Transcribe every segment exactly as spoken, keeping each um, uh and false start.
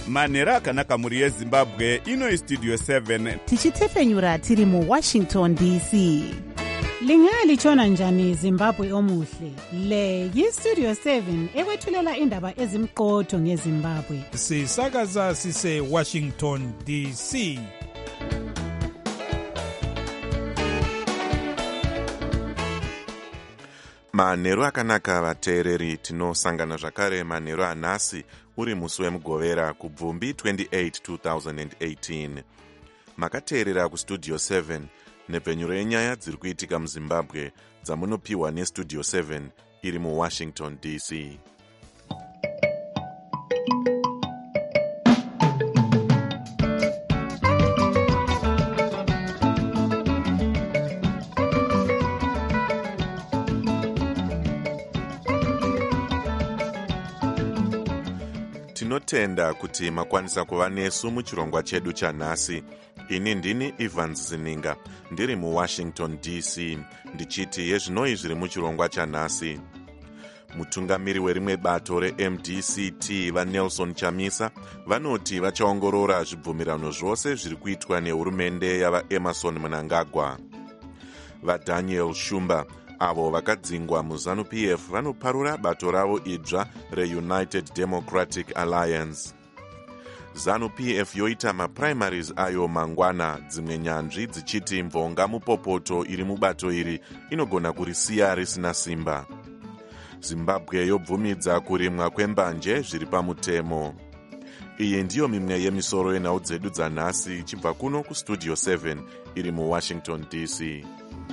manhero akanaka mhuri yezimbabwe. Ino istudio seven tichitefenyura tiri muwashington D C. Lingalitshona njani Zimbabwe omuhle? Le yistudio seven ekwethulela indaba ezimqotho ngeZimbabwe. Sisakaza sise Washington D C. Manhero akanaka vateereri, tinosangana zvakare manhero anhasi uri musi wemugovera kubvumbi twenty-eight two thousand eighteen. Makateerera kustudio seven nepfenyuro yenyaya dziri kuitika muZimbabwe dzamunopiwa nestudio seven iri muWashington D C. Tinotenda kuti makwanisa kuva nesu muchirongwa chedu chanhasi. Ini ndini Evans Zininga, ndiri muWashington D C, ndichiti yezvinoi zviri muchirongwa chanhasi. Mutungamiri werimwe bato reM D C T vaNelson Chamisa vanoti vachaongorora zvibvumirano zvose zviri kuitwa nehurumende yavaEmmerson Mnangagwa. VaDaniel Shumba avo vakadzingwa muZANU-P F vanoparura bato ravo idzva reUnited Democratic Alliance. ZANU-P F yoita maprimaries ayo mangwana, dzimwe nyanzvi dzichiti mvonga mupopoto iri mubato iri inogona kurisiya risina simba. Zimbabwe yobvumidza kurimwa kwembanje zviri pamutemo. Iyi ndiyo mimwe yemisoro yenhau dzedu dzanhasi ichibva kuno kustudio seven iri muWashington D C.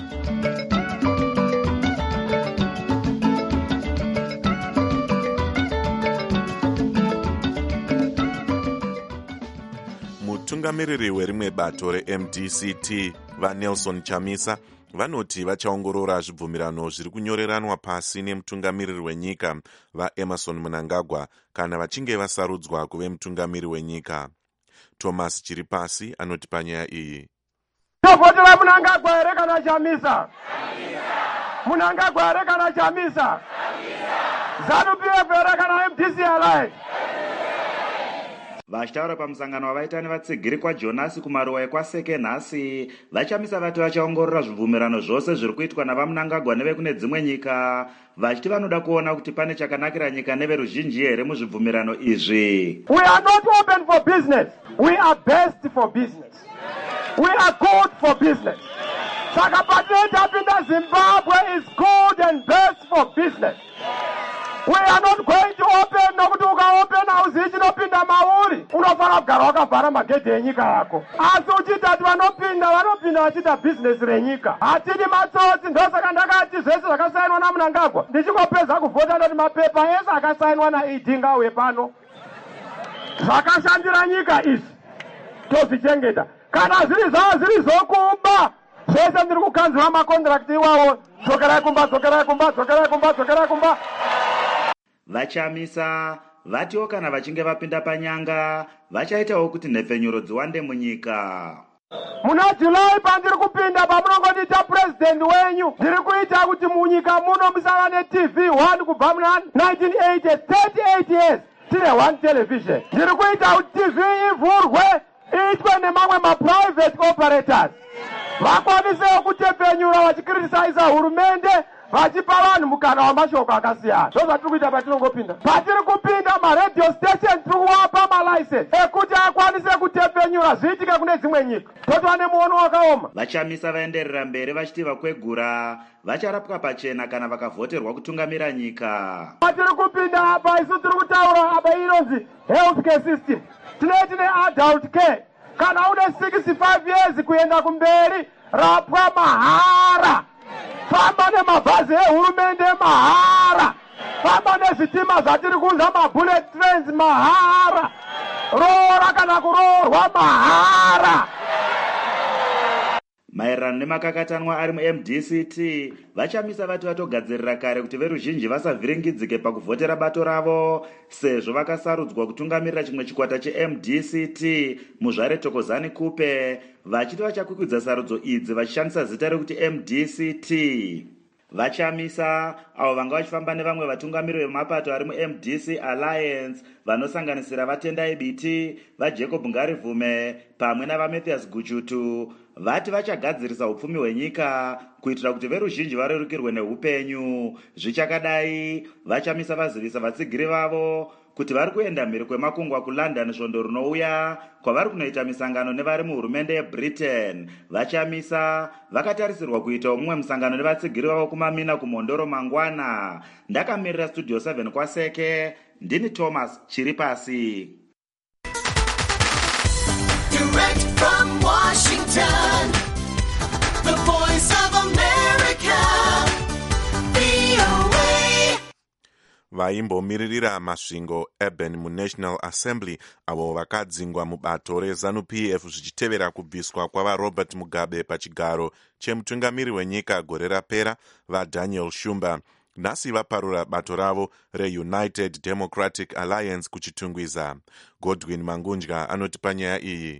Mutungamiriri werimwe bato reM D C T vaNelson Chamisa vanoti vachaongorora zvibvumirano zviri kunyoreranwa pasi nemutungamiriri wenyika vaEmmerson Mnangagwa kana vachinge vasarudzwa kuve mutungamiri wenyika. Thomas Chiripasi anoti panyaya iyi. Tofotera Mnangagwa here kana Chamisa? Mnangagwa here kana Chamisa? ZANU-P F here kana M D C Alliance? Vachitaura pamusangano wavaita nevatsigiri kwaJonas kumaruwa ekwaseke nhasi, vaChamisa vati vachaongorora zvibvumirano zvose zviri kuitwa navaMnangagwa nevekune dzimwe nyika, vachiti vanoda kuona kuti pane chakanakira nyika neveruzhinji here muzvibvumirano izvi. We are not open for business. We are best for business. We are good for business. Saka patine tapinda Zimbabwe is good and best for business. We are not going to open nokuti ukaopen hauzi chinopinda mauri unofana kugara wakavhara magedhi enyika yako. Asi uchiti ati vanopinda vanopinda vachita business renyika. Hatidi matsotsi, ndosaka ndakati zvese zvakasainwa naMnangagwa ndichingopedza kuvhota ndoti mapepa ese akasainwa naE D ngauye pano. Zvakashandira nyika izvi tozvichengeta. Kana zviri zvavo zviri zvokuba zvese ndiri kukanzura makondirakti iwawo. Dzokerai kumba, dzokerai kumba, dzokerai kumba, dzokerai kumba. VaChamisa vatiwo kana vachinge vapinda panyanga vachaitawo kuti nhepfenyuro dziwande munyika. Muna Julai pandiri kupinda pamunongoita president wenyu, ndiri kuita kuti munyika muno musava neT V one kubva muna nineteen eighty, thirty-eight years tine one television. Ndiri kuita kuti T V ivhurwe iitwe nemamwe maprivate operators vakwanisewo kutepfenyura vachikriticize hurumende vachipa vanhu mukana wamashoko akasiyana. Ndo zvatiri kuita patinongopinda. Patiri kupinda maradio station tiri kuwapa malicense ekuti akwanise kutepfenyura zviitike kune dzimwe nyika. Totova nemuono wakaoma. VaChamisa vaenderera mberi vachiti vakwegura vacharapwa pachena kana vakavhoterwa kutungamira nyika. Patiri kupinda apa isu tiri kutaura apa inonzi health care system. Tinoti neadult care. Kana une sixty-five years kuenda kumberi rapwa mahara. Famba nemabhazi ehurumende mahara. Famba nezvitima zvatiri kunza mabullet trains mahara. Roora kana kuroorwa mahara. Maererano nemakakatanwa ari muM D C T, VaChamisa vati vatogadzirira kare kuti veruzhinji vasavhiringidzike pakuvhotera bato ravo, sezvo vakasarudzwa kutungamirira chimwe chikwata cheM D C T muzvare Thokozani Kupe, vachiti vachakwikwidza sarudzo idzi vachishandisa zita rekuti M D C T. vachamisa avo vanga vachifamba nevamwe vatungamiri vemapato ari mu-M D C Alliance vanosanganisira vatendai biti, vaJacob Ngarivume pamwe navaMathias Guchutu. Vati vachagadzirisa upfumi hwenyika kuitira kuti veruzhinji varerukirwe neupenyu. Zvichakadai, vachamisa vazivisa vatsigiri vavo kuti vari kuenda mhiri kwemakungwa kuLondon svondo rinouya kwavari kunoita misangano nevari muhurumende yeBritain. Vachamisa vakatarisirwa kuita mumwe musangano nevatsigiri vavo kumamina kumhondoro mangwana. Ndakamirira Studio seven kwaSeke, ndini Thomas Chiripasi. Direct from Washington, the voice of America, V O A. Vaimbomiririra masvingo Urban muNational Assembly avo vakadzingwa mubato reZANU-P F zvichitevera kubviswa kwavaRobert Mugabe pachigaro chemutungamiri wenyika gore rapera vaDaniel Shumba. Nhasi vaparura bato ravo reUnited Democratic Alliance kuchitungwiza. Godwin Mangunja anoti panyaya iyi.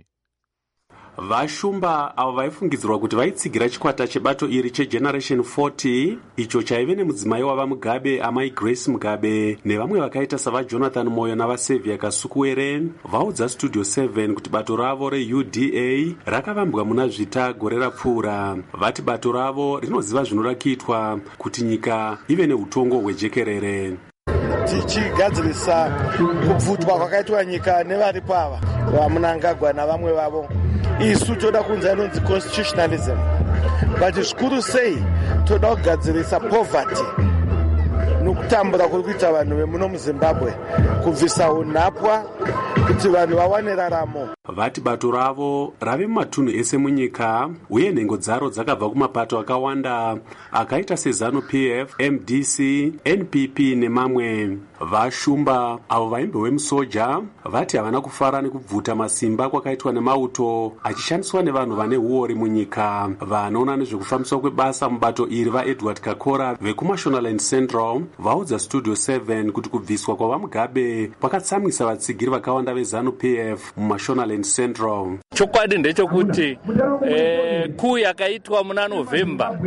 Vashumba avo vaifungidzirwa kuti vaitsigira chikwata chebato iri chegeneration forty icho chaive nemudzimai wava Mugabe, amai Grace Mugabe nevamwe vakaita savaJonathan Moyo navaSaviour Kasukuwere vaudza Studio seven kuti bato ravo reU D A rakavambwa muna zvita gore rapfuura. Vati bato ravo rinoziva zvinoda kuitwa kuti nyika ive neutongo hwejekerere. Tichigadzirisa kubvutwa kwakaitwa nyika nevari pava vaMnangagwa navamwe vavo, isu toda kunzi anonzi constitutionalism, but zvikuru sei toda kugadzirisa poverty nokutambura kuri kuita vanhu vemuno muZimbabwe, kubvisa unhapwa kuti vanhu vawane raramo. Vati bato ravo rave mumatunhu ese munyika uye nhengo dzaro dzakabva kumapato akawanda akaita seZANU-P F, M D C, N P P nemamwe. Vashumba avo vaimbe wemusoja vati havana kufara nekubvuta masimba kwakaitwa nemauto achishandiswa nevanhu vane uori munyika. Vanoona nezvekufambiswa kwebasa mubato iri vaEdward Kakora vekuMashonaland Central vaudza Studio seven kuti kubviswa kwavaMugabe kwakatsamwisa vatsigiri vakawanda veZANU-P F muMashonaland Central. Chokwadi ndechekuti eh, kuu yakaitwa muna November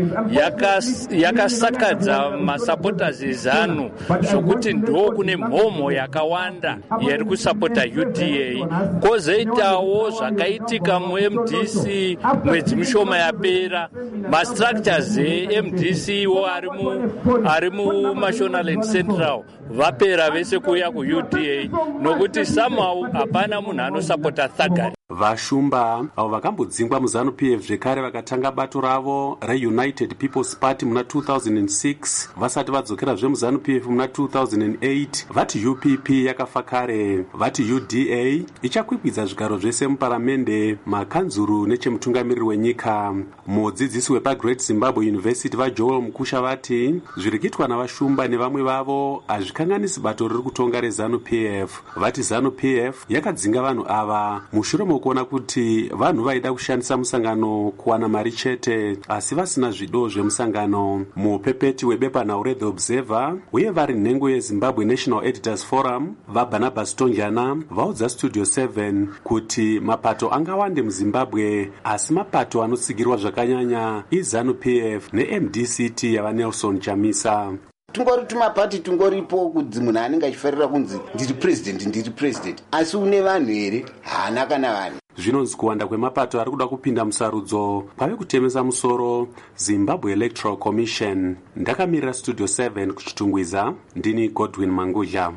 yakasakadza yaka masupporters eZANU zvokuti ndo kune mhomo yakawanda yari kusapota U D A. Kozoitawo zvakaitika mu-M D C mwedzi mishoma yapera, mastructures e-M D C wo ari muMashonaland Central vapera vese kuuya ku-U D A nokuti somehow hapana munhu anosapota thuggery. Vashumba avo vakambodzingwa muZANU-P F zvekare vakatanga bato ravo reUnited People's Party muna two thousand six vasati vadzokera zvemuZANU-P F muna two thousand eight. Vati U P P yakafa kare. Vati U D A ichakwikwidza zvigaro zvese muparamende, makanzuru nechemutungamiriri wenyika. Mudzidzisi wepaGreat Zimbabwe University vaJoel Mukusha vati zviri kuitwa navashumba nevamwe vavo hazvikanganisi bato riri kutonga reZANU-P F. Vati ZANU-P F yakadzinga vanhu ava mushure kuona kuti vanhu vaida kushandisa musangano kuwana mari chete asi vasina zvido zvemusangano. Mupepeti webepanhau reThe Observer uye vari nhengo yeZimbabwe National Editors Forum vaBarnabas Tonjana vaudza Studio seven kuti mapato angawande muZimbabwe asi mapato anotsigirwa zvakanyanya iZANU-P F neM D C T yavaNelson Chamisa. Tungori tumapati tungoripo kuti munhu anenge achifarira kunzi ndiri president ndiri president asi une vanhu here haana kana vanhu. Zvinonzi kuwanda kwemapato ari kuda kupinda musarudzo kwave kutemesa musoro Zimbabwe Electoral Commission. Ndakamirira Studio seven kuchitungwiza, ndini Godwin Manguja.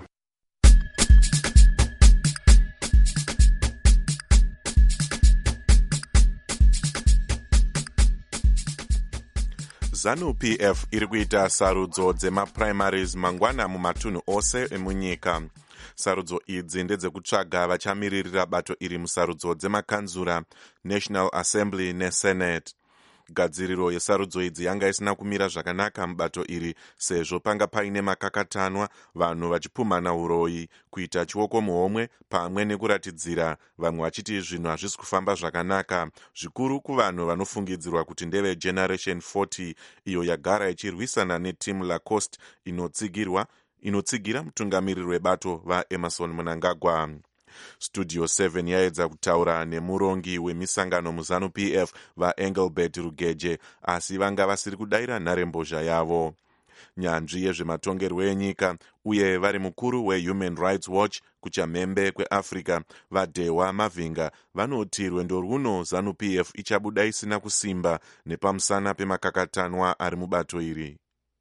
ZANU-P F iri kuita sarudzo dzemaprimaries mangwana mumatunhu ose emunyika. Sarudzo idzi ndedzekutsvaga vachamiririra bato iri musarudzo dzemakanzura, National Assembly neSenate. Gadziriro yesarudzo idzi yanga isina kumira zvakanaka mubato iri sezvo panga paine makakatanwa, vanhu vachipumhana uroyi, kuita chioko muhomwe pamwe nekuratidzira, vamwe vachiti zvinhu hazvisi kufamba zvakanaka, zvikuru kuvanhu vanofungidzirwa kuti ndeve Generation forty iyo yagara ichirwisana neTim Lacoste inotsigirwa inotsigira mutungamiriri webato vaEmerson Mnangagwa. Studio seven yaedza kutaura nemurongi wemisangano muZANU-P F vaEngelbert Rugeje, asi vanga vasiri kudayira nharembozha yavo. Nyanzvi yezvematongerwo enyika uye vari mukuru weHuman Rights Watch kuchamhembe kweAfrica vaDhewa Mavinga vanoti rwendo runo ZANU-P F ichabuda isina kusimba nepamusana pemakakatanwa ari mubato iri.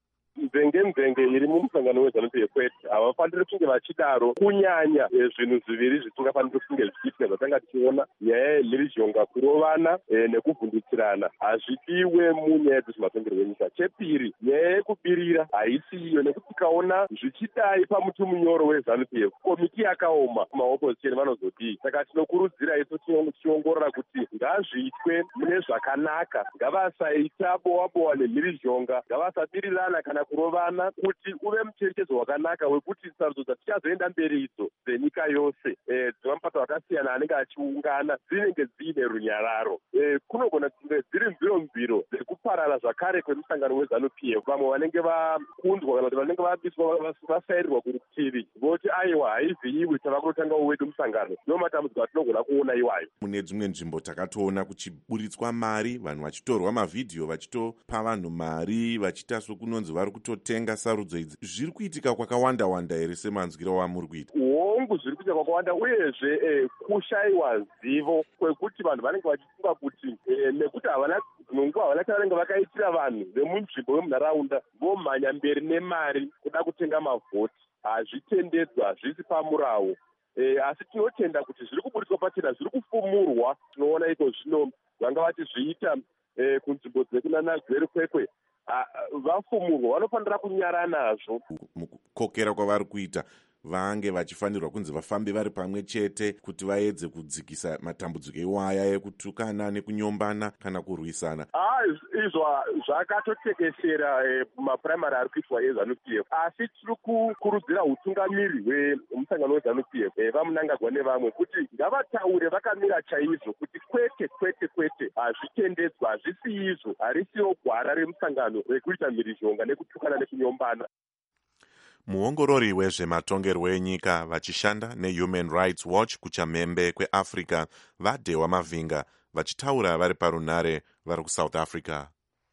Mvenge mvenge iri mumusangano weZANU-P F kwete havafaniri kunge vachidaro, kunyanya zvinhu zviviri zvisingafaniri kunge zvichiitika zvatanga tichiona, nyaya yemhirizhonga, kurovana nekuvhundutsirana hazvidiwe munyaya dzezvematongerwo enyika. Chepiri, nyaya yekubirira haisi iyo, nekuti tikaona zvichidai pamuti munyoro weZANU-P F komiti yakaoma kumaopposition vanozodii. Saka tinokurudzira isu tichiongorora kuti ngazviitwe mune zvakanaka, ngavasaita bowa bowa nemhirizhonga, ngavasabirirana kana kurovana, kuti uve mucherechedzo wakanaka wekuti sarudzo dzatichazoenda mberi idzo dzenyika yose dzemapato akasiyana anenge achiungana dzinenge dziine runyararo. Kunogona kunge dziri mviro mviro dzekuparara zvakare kwemusangano weZANU-P F. Vamwe vanenge vakundwa kana kuti vanenge vabiswa vasairirwa kurutivi voti aiwa haivhiyiwi tava kunotanga wedu musangano. Ndo matambudziko atinogona kuona iwayo. Mune dzimwe nzvimbo takatoona kuchiburitswa mari, vanhu vachitorwa mavhidhiyo vachitopa vanhu mari vachiita sokunonzi vari kutotenga sarudzo idzi. Zviri kuitika kwakawanda wanda here semanzwiro wamuri kuita? Hongu zviri kuitika kwakawanda, uyezve kushayiwa zivo kwekuti vanhu vanenge vachifunga kuti nekuti havana nunguva havana chavanenge vakaitira vanhu vemunzvimbo vemunharaunda vomhanya mberi nemari kuda kutenga mavhoti. Hazvitendedzwa, hazvisi pamurawo. E, asi tinotenda kuti zviri kuburitswa pachena, zviri kufumurwa. Tinoona iko zvino vanga vachizviita e, kunzvimbo dzekunana Gweri Kwekwe. Vafumurwa vanofanira kunyara nazvo. Mukukokera kwavari kuita vange vachifanirwa kunzi vafambe vari pamwe chete kuti vaedze kudzikisa matambudziko iwaya ekutukana nekunyombana kana kurwisana. Ah, izvo zvakatotekeshera mapuraimari ari kuitwa eZANU-P F, asi tiri kukurudzira utungamiri hwemusangano weZANU-P F vamunangagwa nevamwe kuti ngavataure vakamira chaizvo kuti kwete kwete kwete hazvitendedzwa, hazvisi izvo, harisiwo gwara remusangano rekuita mhirizhonga nekutukana nekunyombana. Muongorori wezvematongerwo enyika vachishanda neHuman Rights Watch kuchamhembe kweAfrica vaDhewa Mavinga vachitaura vari parunhare vari kuSouth Africa.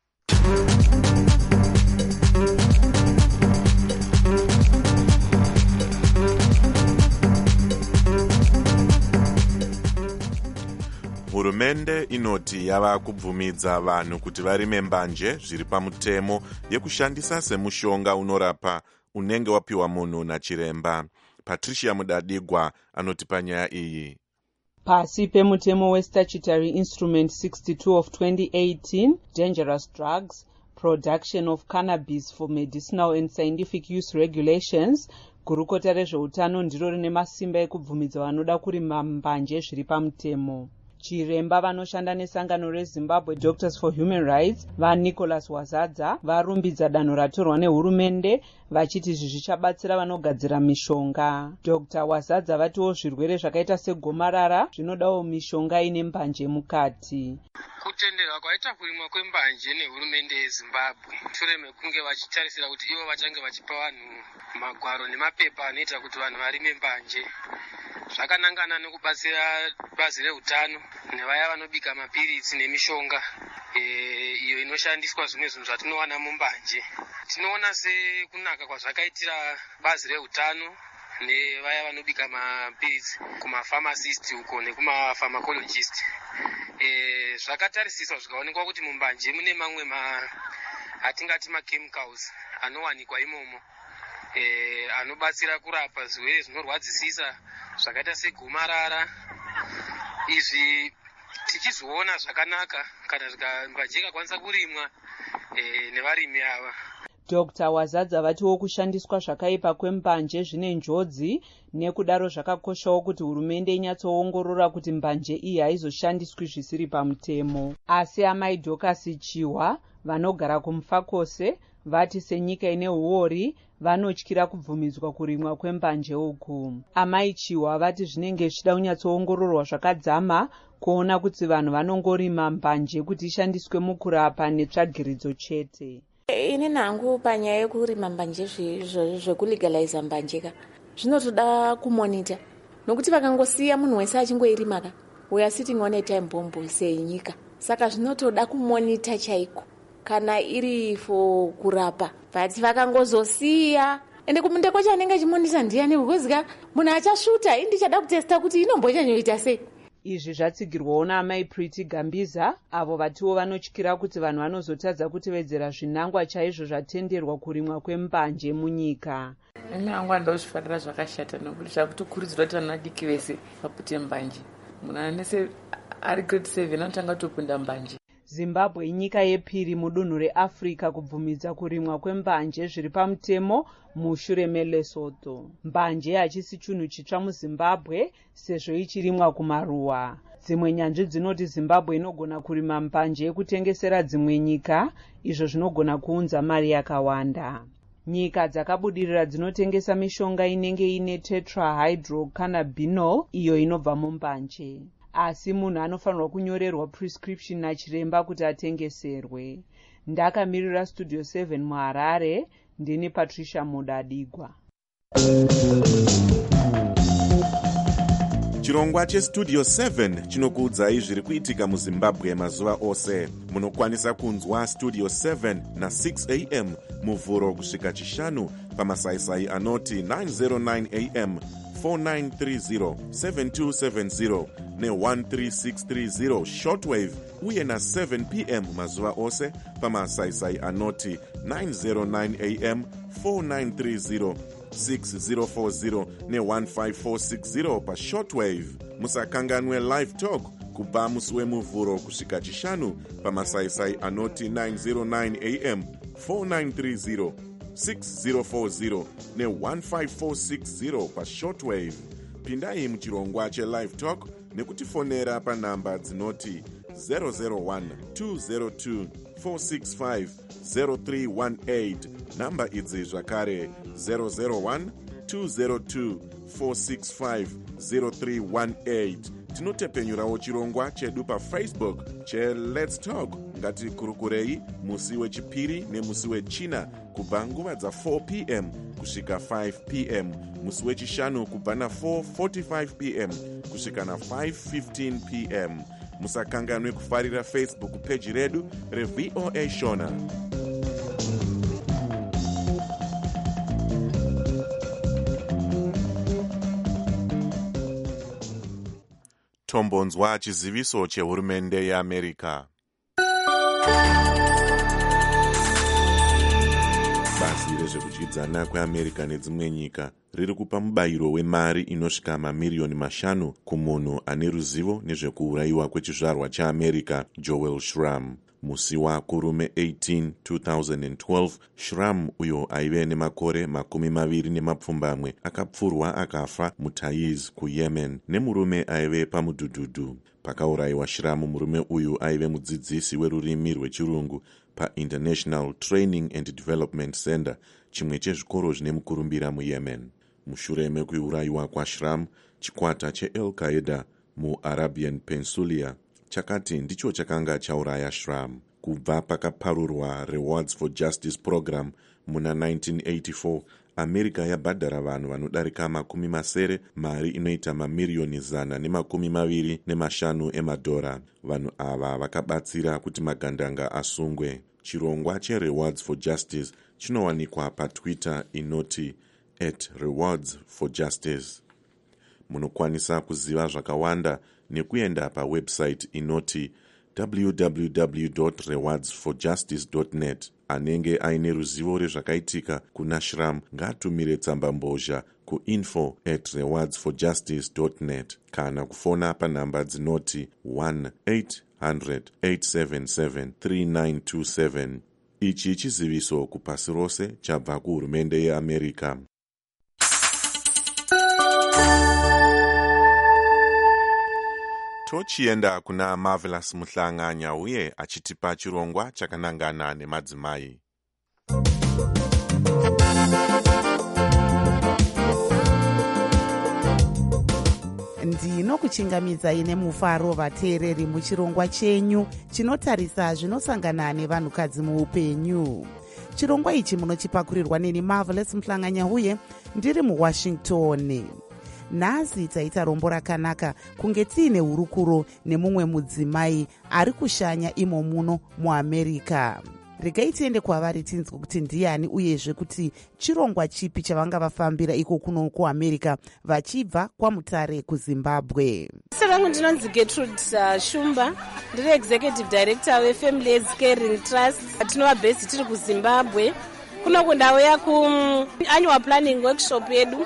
Hurumende inoti yava kubvumidza vanhu kuti varime mbanje zviri pamutemo yekushandisa semushonga unorapa unenge wapiwa munhu nachiremba. Patricia Mudadigwa anoti panyaya iyi. Pasi pemutemo weStatutory Instrument sixty-two of twenty eighteen, Dangerous Drugs, Production of Cannabis for Medicinal and Scientific Use Regulations, gurukota rezveutano ndiro rine masimba ekubvumidza vanoda kurima mbanje zviri pamutemo. Chiremba vanoshanda nesangano reZimbabwe Doctors for Human Rights vaNicholas Wazadza varumbidza danho ratorwa nehurumende vachiti izvi zvichabatsira vanogadzira mishonga. Doctor Wazadza vatiwo zvirwere zvakaita segomarara zvinodawo mishonga ine mbanje mukati. Kutenderwa kwaita kurimwa kwembanje nehurumende yeZimbabwe shure mekunge vachitarisira kuti ivo vachange vachipa vanhu magwaro nemapepa anoita kuti vanhu varime mbanje. Zvakanangana nekubatsira bazi reutano nevaya vanobika mapiritsi nemishonga e, iyo inoshandiswa zvimwe zvinhu zvatinowana mumbanje. Tinoona sekunaka kwazvakaitira bazi reutano nevaya vanobika mapiritsi kumapharmacist uko nekumapharmacologist. E, zvakatarisiswa zvikaonekwa kuti mumbanje mune mamwe ma atingati machemicals anowanikwa imomo e, anobatsira kurapa zvirwere zvinorwadzisisa zvakaita segomarara. Izvi tichizoona zvakanaka kana mbanje ikakwanisa kurimwa e, nevarimi ava. Doctor Wazadza vatiwo kushandiswa zvakaipa kwembanje zvine njodzi, nekudaro zvakakoshawo kuti hurumende inyatsoongorora kuti mbanje iyi haizoshandiswi zvisiri pamutemo. Asi amai Dokasi Chihwa vanogara kuMufakose vati senyika ine huori vanotyira kubvumidzwa kurimwa kwembanje uku. Amai Chihwa vati zvinenge zvichida kunyatsoongororwa zvakadzama kuona kuti vanhu vanongorima mbanje kuti ishandiswe mukurapa netsvagiridzo chete. Ini nangu panyaya yekurima mbanje zvekulegaliza mbanje ka zvinotoda kumonita nokuti vakangosiya munhu wese achingoirima ka we are sitting on a time bomb senyika. Saka zvinotoda kumonita chaiko kana iri for kurapa, but vakangozosiya ende kumunde kwacho anenge achimonita ndiani because ka munhu achasvuta indi chada kutesta kuti inombochanyoita sei. Izvi zvatsigirwawo naamai Pretty Gambiza, avo vatiwo vanotyira kuti vanhu vanozotadza kutevedzera zvinangwa chaizvo zvatenderwa kurimwa kwembanje munyika. Ina angu andozvifarira zvakashata nokuti zvakutokurudzirwa kuti vanhu vadiki vese vapute mbanje. Munhu anese ari grade seven anotanga kutopinda mbanje. Zimbabwe inyika yepiri mudunhu reAfrica kubvumidza kurimwa kwembanje zviri pamutemo mushure meLesotho. Mbanje hachisi chinhu chitsva muZimbabwe sezvo ichirimwa kumaruwa. Dzimwe nyanzvi dzinoti Zimbabwe inogona kurima mbanje yekutengesera dzimwe nyika, izvo zvinogona kuunza mari yakawanda. Nyika dzakabudirira dzinotengesa mishonga inenge ine tetrahydrocannabinol iyo inobva mumbanje. Asi munhu anofanirwa kunyorerwa prescription nachiremba kuti atengeserwe. Ndakamirira Studio seven muHarare, ndini Patricia Mudadigwa. Chirongwa cheStudio seven chinokuudzai zviri kuitika muZimbabwe mazuva ose. Munokwanisa kunzwa Studio seven na six a m muvhuro kusvika chishanu pamasaisai anoti nine oh nine a m, four nine three zero, seven two seven zero ne one three six three zero shortwave uye na seven p m mazuva ose pamasaisai anoti nine oh nine a m, four nine three zero, six zero four zero ne one five four six zero pa shortwave. Musakanganwe live talk kubva musi wemuvhuro kusvika chishanu pamasaisai anoti nine oh nine a m, four nine three zero, six zero four zero ne one five four six zero pa shortwave. Pindai muchirongwa chelive talk nekutifonera panhamba dzinoti zero zero one, two zero two, four six five, zero three one eight. Namba idzi zvakare zero zero one, two zero two, four six five, zero three one eight. Tinotepenyurawo chirongwa chedu paFacebook che Let's Talk ngati kurukurei musi wechipiri nemusi wechina kubva nguva dza four p m kusvika five p m, musi wechishanu kubva na four forty-five p m kusvika na five fifteen p m. Musakanganwe kufarira Facebook page redu reV O A Shona. Tombonzwa chiziviso chehurumende yeAmerica. Bazi rezvekudyidzana kweAmerica nedzimwe nyika riri kupa mubayiro wemari inosvika mamiliyoni mashanu kumunhu ane ruzivo nezvekuurayiwa kwechizvarwa chaAmerica Joel Schramm. Musi wakurume eighteen, two thousand twelve, Schramm uyo aive nemakore makumi maviri nemapfumbamwe akapfurwa akafa muTaiz kuYemen nemurume aive pamudhudhudhu. Pakaurayiwa Schramm, murume uyu aive mudzidzisi werurimi rwechirungu paInternational Training and Development Center, chimwe chezvikoro zvine mukurumbira muYemen. Mushure mekuurayiwa kwaSchramm, chikwata cheAl-Qaeda muArabian Peninsula chakati ndicho chakanga chauraya Schramm. Kubva pakaparurwa Rewards for Justice program muna nineteen eighty-four, America yabhadhara vanhu vanodarika makumi masere mari inoita mamiliyoni zana nemakumi maviri nemashanu emadhora. Vanhu ava vakabatsira kuti magandanga asungwe. Chirongwa cheRewards for Justice chinowanikwa paTwitter inoti at Rewards for Justice. Munokwanisa kuziva zvakawanda nekuenda pawebsite inoti w w w dot rewards for justice dot net. Anenge aine ruzivo rezvakaitika kuna Schramm ngaatumire tsamba mbozha ku info at rewards for justice dot net kana kufona panhamba dzinoti one eight hundred, eight seven seven, three nine two seven. Ichi chiziviso kupasi rose chabva kuhurumende yeAmerica. Tochienda kuna Marvelous Muhlanganya uye achitipa chirongwa chakanangana nemadzimai. Ndinokuchingamidzai nemufaro vateereri muchirongwa chenyu chinotarisa zvinosangana nevanhukadzi muupenyu. Chirongwa ichi munochipakurirwa neni Marvelous Muhlanganya uye ndiri muWashington. nhasi taita rombo rakanaka kunge tiine hurukuro nemumwe mudzimai ari kushanya imo muno muamerica. Regai tiende kwavari tinzwe kuti ndiani uyezve kuti chirongwa chipi chavanga vafambira iko kuno kuamerica vachibva kwaMutare kuZimbabwe. Zita rangu ndinonzi Gertrude uh, Shumba, ndiri executive director weFamily Health Caring Trust. Tinova base tiri kuZimbabwe. Kuno kundauya kuannual planning workshop yedu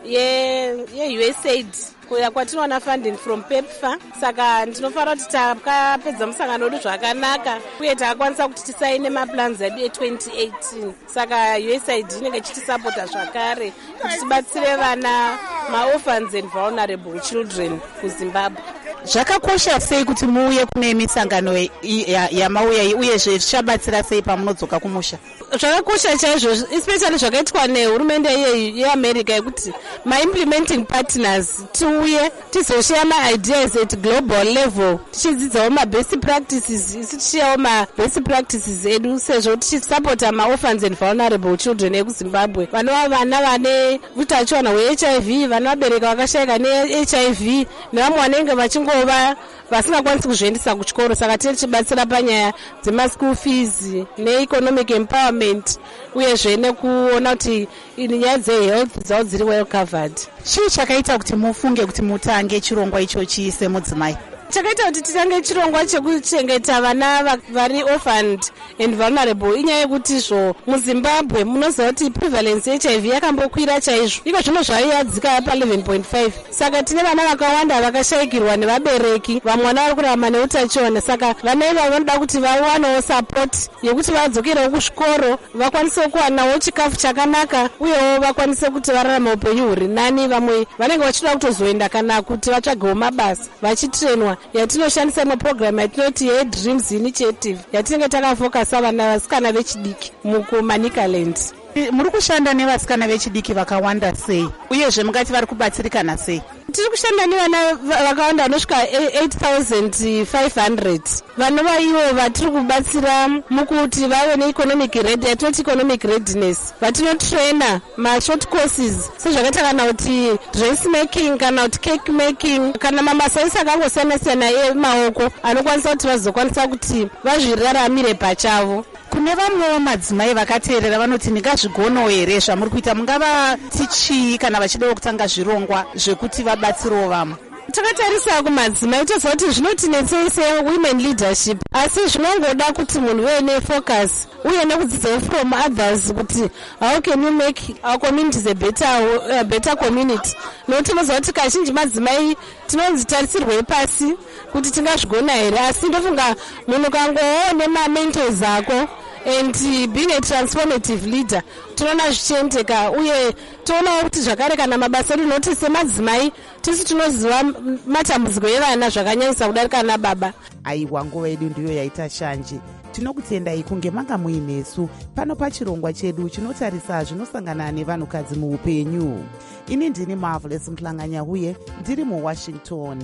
ye, ye U S A I D kuya kwatinowana funding from PEPFAR. Saka ndinofanira kuti takapedza musangano wedu zvakanaka uye takakwanisa kuti tisaine maplans edu e twenty eighteen. Saka U S A I D inenge ichitisapota zvakare kuti tibatsire vana maorphans and vulnerable children kuZimbabwe. Zvakakosha sei kuti muuye kune misangano yamauya uyezve zvichabatsira sei pamunodzoka kumusha? Zvakakosha chaizvo, especially zvakaitwa nehurumende yeAmerica yekuti ma-implementing partners tiuye tizoshare ma-ideas at global level tichidzidzawo ma-best practices, isi tichiyawo ma-best practices edu sezvo tichisapota ma-orphans and vulnerable children ekuZimbabwe, vanova vana vane utachiona hwe-H I V, vana vabereka vakashayika ne-H I V nevamwe vanenge vachingova vasingakwanisi kuzviendesa kuchikoro. Saka tiri tichibatsira panyaya dzema-school fees ne-economic empowerment uyezve nekuona kuti nyaya dzehealth dzavo dziri well covered. Chii chakaita kuti mufunge kuti mutange chirongwa ichochi semudzimai? Chakaita kuti titange chirongwa chekuchengeta vana vari orphaned and vulnerable inyaya yekuti zvo muZimbabwe munoziva kuti prevalence H I V yakambokwira chaizvo, iko zvino zvaiadzika pa eleven point five. Saka tine vana vakawanda vakashayikirwa nevabereki, vamwe vana vari kurarama neutachiona. Saka vana ivavo vanoda kuti vawanewo support yekuti vadzokerewo kuzvikoro, vakwanisewo kuwanawo chikafu chakanaka uyewo vakwanise kuti vararame upenyu huri nani. Vamwe vanenge vachida kutozoenda kana kuti vatsvagewo mabasa vachitrenwa, yatinoshandisa muprogram yatinoti yeDreams Initiative yatinenge takafokasa vana vasikana vechidiki mukuManicaland. Muri kushanda nevasikana vechidiki vakawanda sei uyezve mungati vari kubatsirikana sei? Tiri kushanda nevana vakawanda vanosvika eight thousand five hundred vanova ivo vatiri kubatsira mukuti vave neeconomic ready yatinoti economic readiness, vatinotraina mashort courses sezvakaita kana kuti dress making kana kuti cake making kana mabasa ese akangosiyana-siyana emaoko anokwanisa kuti vazokwanisa kuti vazviraramire pachavo. Kune vamwewo madzimai vakateerera vanoti ndingazvigonawo here zvamuri kuita, mungava tichii kana vachidawo kutanga zvirongwa zvekuti vabatsirewo vamwe? Takatarisa kumadzimai toziva kuti zvinotinetsei se-women leadership, asi zvinongoda kuti munhu uve ne-focus uye nekudzidzawo from others kuti how can you make our communities a better, uh, better community. Nokuti tinoziva kuti kazhinji madzimai tinonzi tarisirwe pasi kuti tingazvigona here, asi ndofunga munhu kangowo nema-mentors ako and being a transformative leader tinoona zvichiendeka uye toonawo kuti zvakare kana mabasa edu nokuti semadzimai tisi tinoziva matambudziko evana zvakanyanyisa kudarika ana baba. Aiwa, nguva yedu ndiyo yaita shanje. Tinokutendai kunge manga muinesu pano pachirongwa chedu chinotarisa zvinosangana nevanhukadzi muupenyu. Ini ndini Marvelous Mhlanganya uye ndiri muWashington.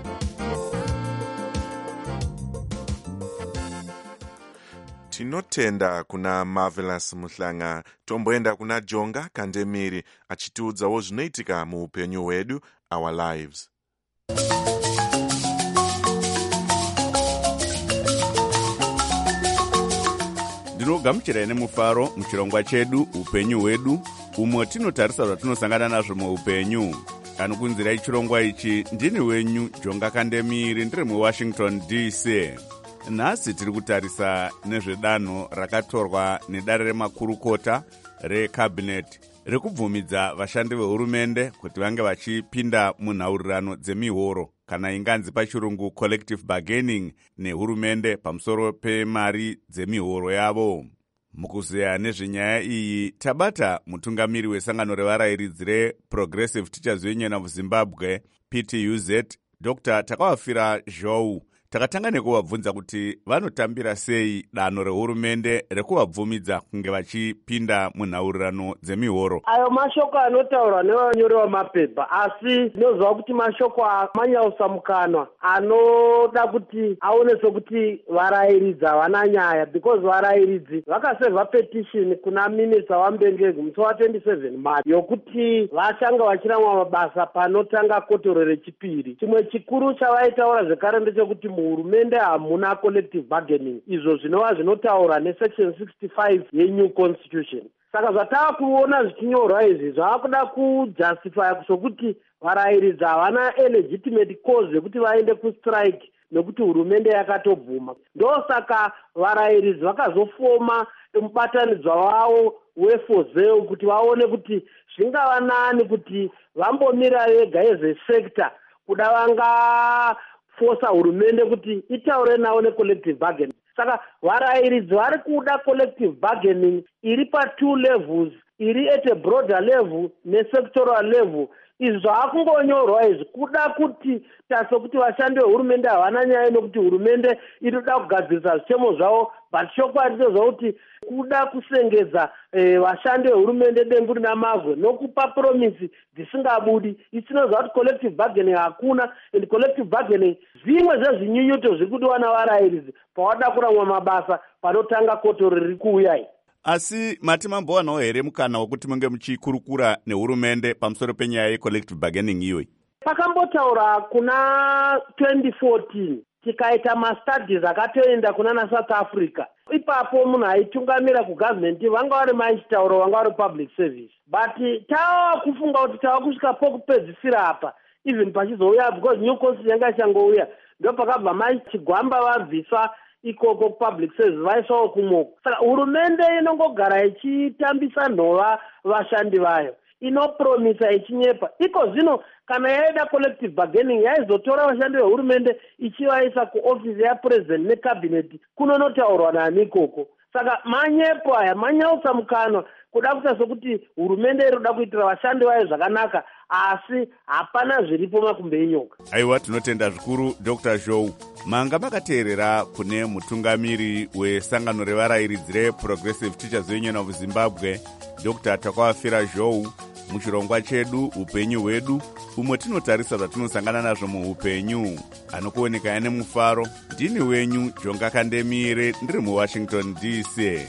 Tinotenda kuna Marvelous Muhlanga. Tomboenda kuna Jonga Kandemiri achitiudzawo zvinoitika muupenyu hwedu, our lives. Ndinogamuchirai nemufaro muchirongwa chedu upenyu hwedu, umwe tinotarisa zvatinosangana nazvo muupenyu. Anokunzirai chirongwa ichi ndini wenyu Jonga Kandemiri, ndiri muWashington D C. Nhasi tiri kutarisa nezvedanho rakatorwa nedare remakurukota rekabineti rekubvumidza vashandi vehurumende kuti vange vachipinda munhaurirano dzemihoro kana inganzi pachirungu collective bargaining nehurumende pamusoro pemari dzemihoro yavo. Mukuzeya nezvenyaya iyi tabata mutungamiri wesangano revarayiridzi reProgressive Teachers Union of Zimbabwe P T U Z, Doctor Takawafira Zhou. takatanga nekuvabvunza kuti vanotambira sei danho rehurumende rekuvabvumidza kunge vachipinda munhaurirano dzemihoro. Ayo mashoko anotaurwa nevanyori vamapepa, asi ndinoziva kuti mashoko amanyausamukanwa anoda kuti aonese kuti varayiridzi havana nyaya, because varayiridzi vakaseva petition kuna minista wambengezi musi wa twenty-seven March yokuti vachanga vachiramwa mabasa panotanga kotoro rechipiri. Chimwe chikuru chavaitaura zvekare ndechekuti muhurumende hamuna collective bargaining, izvo zvinova zvinotaura nesection sixty-five yenew constitution. Saka zvatava kuona zvichinyorwa izvi zvava kuda kujustifya sokuti varayiridzi havana illegitimate cause yekuti vaende kustrike nekuti hurumende yakatobvuma. Ndosaka varayiridzi vakazofoma mubatanidzwa wavo wefozeo kuti vaone kuti zvingava nani kuti vambomira vega ezvesekta kuda vangafosa hurumende kuti itaure navo necollective bargaining. Saka varayiridzi vari kuda collective bargaining iri pa-two levels, iri at a broader level nesectoral level. Izvi zvaakungonyorwa izvi kuda kuti tasokuti vashandi vehurumende havana nyaya nokuti hurumende inoda kugadzirisa zvichemo zvavo, but chokwadi ndezvakuti kuda kusengedza eh, vashandi vehurumende dengu namazwe nokupa promisi dzisingabudi. Ichinoziva kuti collective bargaining hakuna, and collective bargaining zvimwe zvezvinyunyuto zviri kudiwa navarayiridzi pavada kuramwa mabasa panotanga kotoro riri kuuya. Asi mati mambowanawo here mukana wekuti munge muchikurukura nehurumende pamusoro penyaya yecollective bargaining iyoyi? Pakambotaura kuna twenty fourteen tikaita mastudies akatoenda kuna na South Africa. Ipapo munhu aitungamira kugovernment vanga vari maichitauro vanga vari public service, but tava kufunga kuti tava kusvika pokupedzisira apa even pachizouya, because new constitution yanga ichangouya ndopakabva maichigwamba vabviswa ikoko public service vaisawo kumoko. Saka hurumende inongogara ichitambisa nhova vashandi vayo, inopromisa ichinyepa. Iko zvino kana yaida collective bargaining yaizotora vashandi vehurumende ichivaisa kuofisi yapresident necabinet kunonotaurwa nani ikoko. Saka manyepo aya manyausamukanwa kuda kuita sokuti hurumende inoda kuitira vashandi vayo zvakanaka, asi hapana zviripo makumbe enyoka. Aiwa, tinotenda zvikuru Doctor Zhou. Manga makateerera kune mutungamiri wesangano revarayiridzi reProgressive Teachers Union of Zimbabwe, Doctor Takwafira Zhou, muchirongwa chedu upenyu hwedu, umwe tinotarisa zvatinosangana nazvo muupenyu. Anokuoneka ane mufaro, ndini wenyu Jonga Kandemire, ndiri muWashington D C.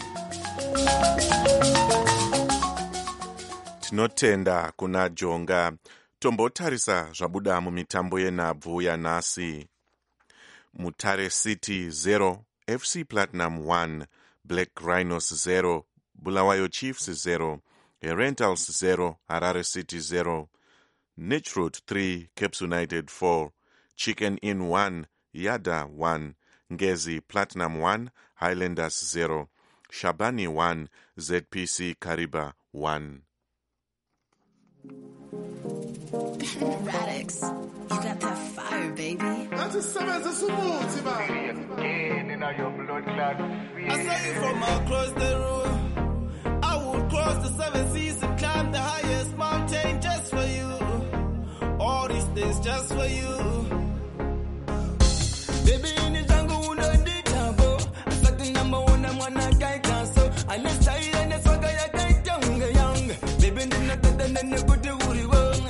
Tinotenda kuna Jonga. Tombotarisa zvabuda mumitambo yenhabvu yanhasi. Mutare City zero, F C Platinum one, Black Rhinos zero, Bulawayo Chiefs zero, Rentals zero, Harare City zero, Nichroot three, Caps United four, Chicken Inn one, Yada one, Ngezi Platinum one, Highlanders zero, Shabani one, Z P C Kariba one. Radix, you got that fire, baby. That's a seven, that's a smooth, man. Again in your blood clot. I say from across the room, I would cross the seven seas and climb the highest mountain just for you. All these things just for you. Baby in the jungle, no need to go. I said the number one, I'm one I can't cancel. I let's say and it's what I can't young, young. Baby in the dead and then the good to worry.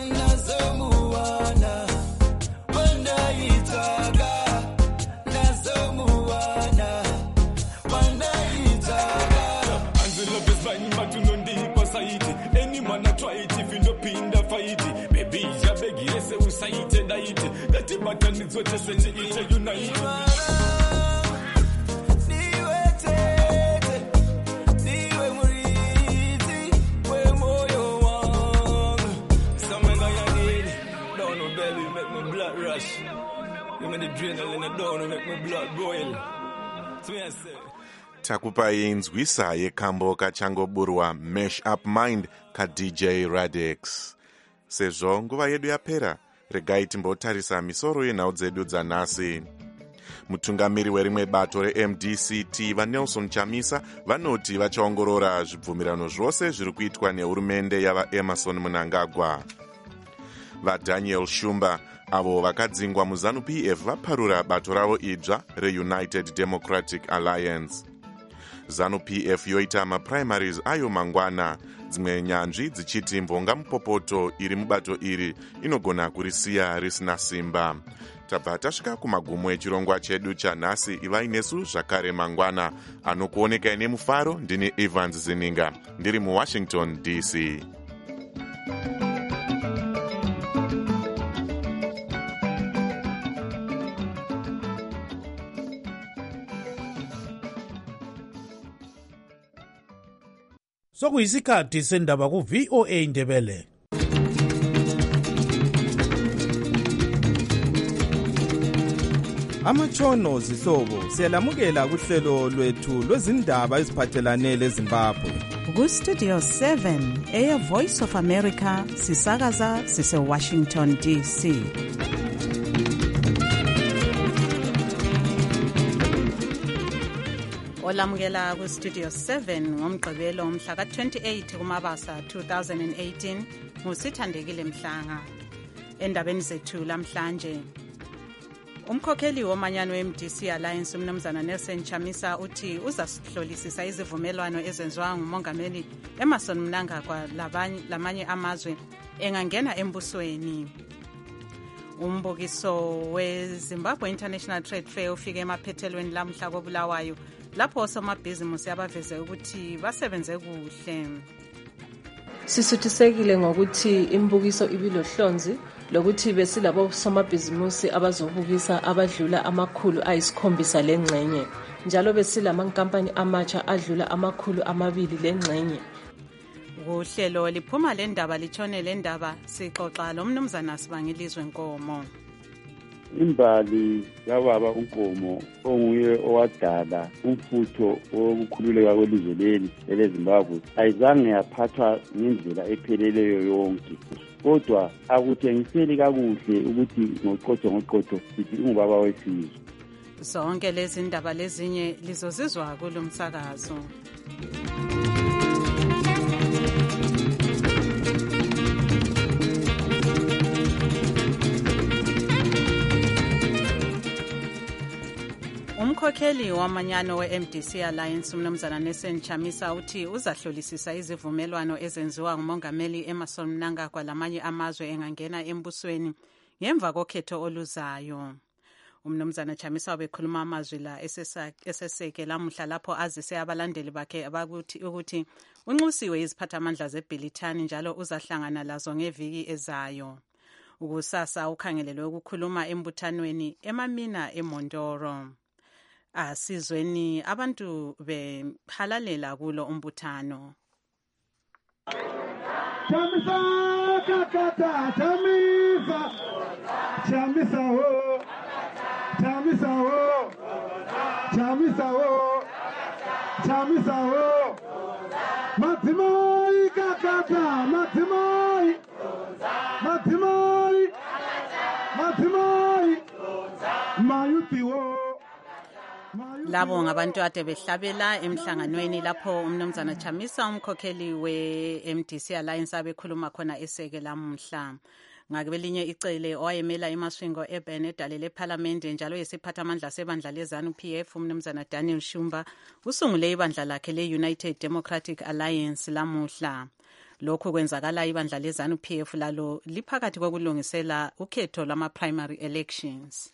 Takupai nzwisa yekambo kachangoburwa Mash Up Mind kaD J Radix. Sezvo nguva yedu yapera, regai timbotarisa misoro yenhau dzedu dzanhasi. Mutungamiri werimwe bato reM D C T vaNelson Chamisa vanoti vachaongorora zvibvumirano zvose zviri kuitwa nehurumende yavaEmerson Mnangagwa. VaDaniel Shumba avo vakadzingwa muzanu-p f vaparura bato ravo idzva reunited democratic alliance. zanu-p f yoita maprimaries ayo mangwana, dzimwe nyanzvi dzichiti mbonga mupopoto iri mubato iri inogona kurisiya risina simba. tabva tasvika kumagumo echirongwa chedu chanhasi. ivai nesu zvakare mangwana. anokuonekai nemufaro ndini Evans Zininga ndiri muwashington D C. sokuyisikhathi sendaba ku-V O A Ndebele. Amatshono zihlobo siyalamukela kuhlelo lwethu lwezindaba eziphathelane leZimbabwe. Ku-Studio seven Air Voice of America sisakaza sise-Washington D C. olamukela ku-Studio seven ngomgqibelo mhla ka-twenty-eight kuMabasa two thousand eighteen ngusithandekile Mhlanga. Endabeni zethu lamhlanje, umkhokheli womanyano we-M D C Alliance umnumzana Nelson Chamisa uthi uzasihlolisisa izivumelwano ezenziwa ngumongameli Emmerson Mnangagwa lamanye amazwe engangena embusweni. Umbukiso we-Zimbabwe International Trade Fair ufike emaphethelweni lamhla koBulawayo, lapho osomabhizimusi abaveze ukuthi basebenze kuhle. Sisuthisekile ngokuthi imbukiso ibilohlonzi lokuthi besilabo somabhizimusi abazobukisa abadlula amakhulu ayisikhombisa lengxenye, njalo besilamankampani amatsha adlula amakhulu amabili lengxenye. Uhlelo liphuma le ndaba litshone le ndaba sixoxa lo mnumzana Sibangilizwe Nkomo. Imbali kababa uNkomo onguye owadala umfutho wokukhululeka kwelizwe leli eleZimbabwe ayizange yaphathwa ngendlela epheleleyo yonke, kodwa akuthengiseli kakuhle ukuthi ngoqotho ngoqotho sithi ungubaba wesizwe. Zonke lezi ndaba lezinye lizozizwa kulo msakazo. Umkhokheli wamanyano we-M D C Alliance umnumzana Nelson Chamisa uthi uzahlolisisa izivumelwano ezenziwa ngumongameli Emmerson Mnangagwa lamanye amazwe engangena embusweni ngemva kokhetho oluzayo. Umnumzana Chamisa ubekhuluma amazwi la eseseke lamuhla lapho azise abalandeli bakhe abakuthi ukuthi unxusiwe iziphathamandla zeBilitani njalo uzahlangana lazo ngeviki ezayo. Ukusasa ukhangelelwe ukukhuluma embuthanweni eMamina eMondoro. Asizweni abantu behalalela kulo umbuthano. Chamisa kakata Chamisa Chamisa ho Chamisa ho Chamisa ho Chamisa ho Matimai kakata Matimai Matimai Matimai Mayuti ho. Labo ngabantu ade behlabela emhlanganweni lapho umnumzana Chamisa umkhokheli we-M D C Alliance abekhuluma khona eseke lamuhla. Ngakelinye icele owayemela imaswingo eBen edalele eParliament njalo yesiphathamandla sebandla leZanu-P F umnumzana Daniel Shumba usungule ibandla lakhe le-United Democratic Alliance lamuhla. Lokhu kwenzakala ibandla leZanu-P F lalo liphakathi kokulungisela ukhetho lama-primary elections.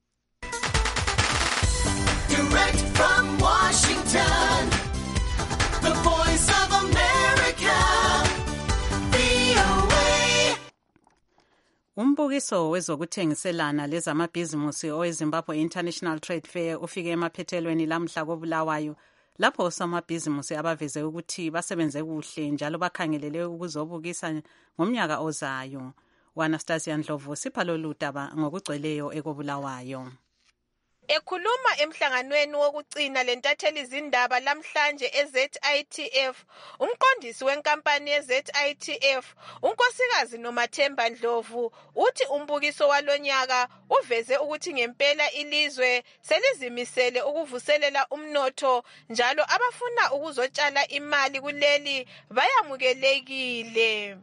Direct from Washington, the voice of America, V O A. Umbukiso wezokuthengiselana lezamabhizimusi oweZimbabwe International Trade Fair ufike emaphethelweni lamhla koBulawayo, lapho osomabhizimusi abaveze ukuthi basebenze kuhle njalo bakhangelele ukuzobukisa ngomnyaka ozayo. Anastasia Ndlovu sipha lolu daba ngokugcweleyo ekoBulawayo. Ekhuluma emhlanganweni wokucina lentatheli izindaba lamhlanje e-Z I T F, umqondisi wenkampani ye-Z I T F, unkosikazi Nomathemba Ndlovu, uthi umbukiso walonyaka uveze ukuthi ngempela ilizwe selizimisele ukuvuselela umnotho njalo abafuna ukuzotshala imali kuleli bayamukelekile.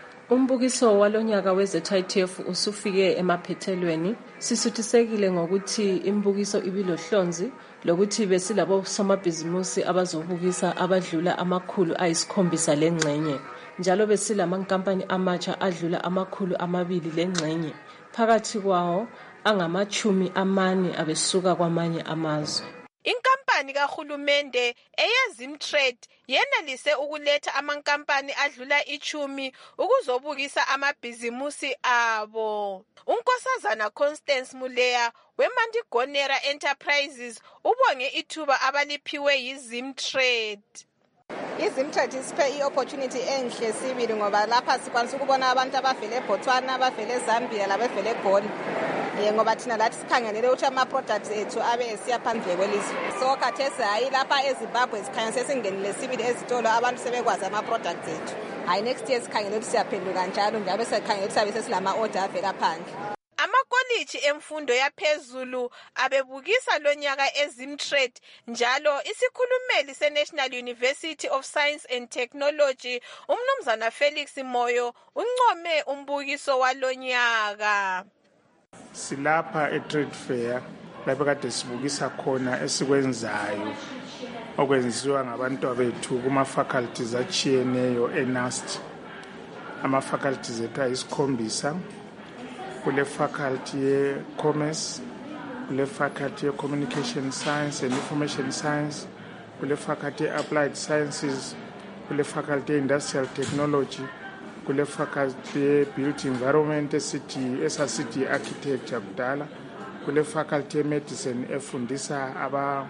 Umbukiso walonyaka we-Z I T F usufike emaphethelweni. Sisuthisekile ngokuthi imbukiso ibilohlonzi lokuthi besilabo somabhizimusi abazobukisa abadlula amakhulu ayisikhombisa lengxenye. Njalo besilamankampani amatsha adlula amakhulu amabili lengxenye. Phakathi kwawo angamachumi amane abesuka kwamanye amazwe. Inkampani kahulumende eyeZimtrade yenelise ukuletha amankampani adlula ichumi ukuzobukisa amabhizimusi abo. Unkosazana Constance Muleya weMandigonera Enterprises ubonge ithuba abaliphiwe yiZimtrade. iZimtrade isiphe i-opportunity enhle sibili ngoba lapha sikwanisa ukubona abantu abavele eBotswana, abavele eZambia labavele eGoli. Ngoba thina lathi sikhangelele ukuthi ama-products ethu abe esiya phandle kwelizwe. So khathesi hayi lapha eZimbabwe sikhanya sesingenile sibili ezitolo abantu sebekwazi ama-products ethu. Hayi next year sikhangele ukuthi siyaphenduka njalo njalo sikhangele ukuthi sabe sesilama-order avela phandle. Amakoliji emfundo yaphezulu abebukisa lonyaka eZimtrade njalo isikhulumeli seNational University of Science and Technology umnumzana Felix Moyo uncome umbukiso walonyaka. Silapha e-trade fair lapho kade sibukisa khona esikwenzayo okwenziwa ngabantu bethu kuma faculties achiyeneyo eNUST. Ama faculties ethu ayisikhombisa. Kule faculty ye commerce, kule faculty ye communication science and information science, kule faculty ye applied sciences, kule faculty ye industrial technology, kule faculty ye built environment city esa city architecture kudala, kule faculty ye medicine efundisa aba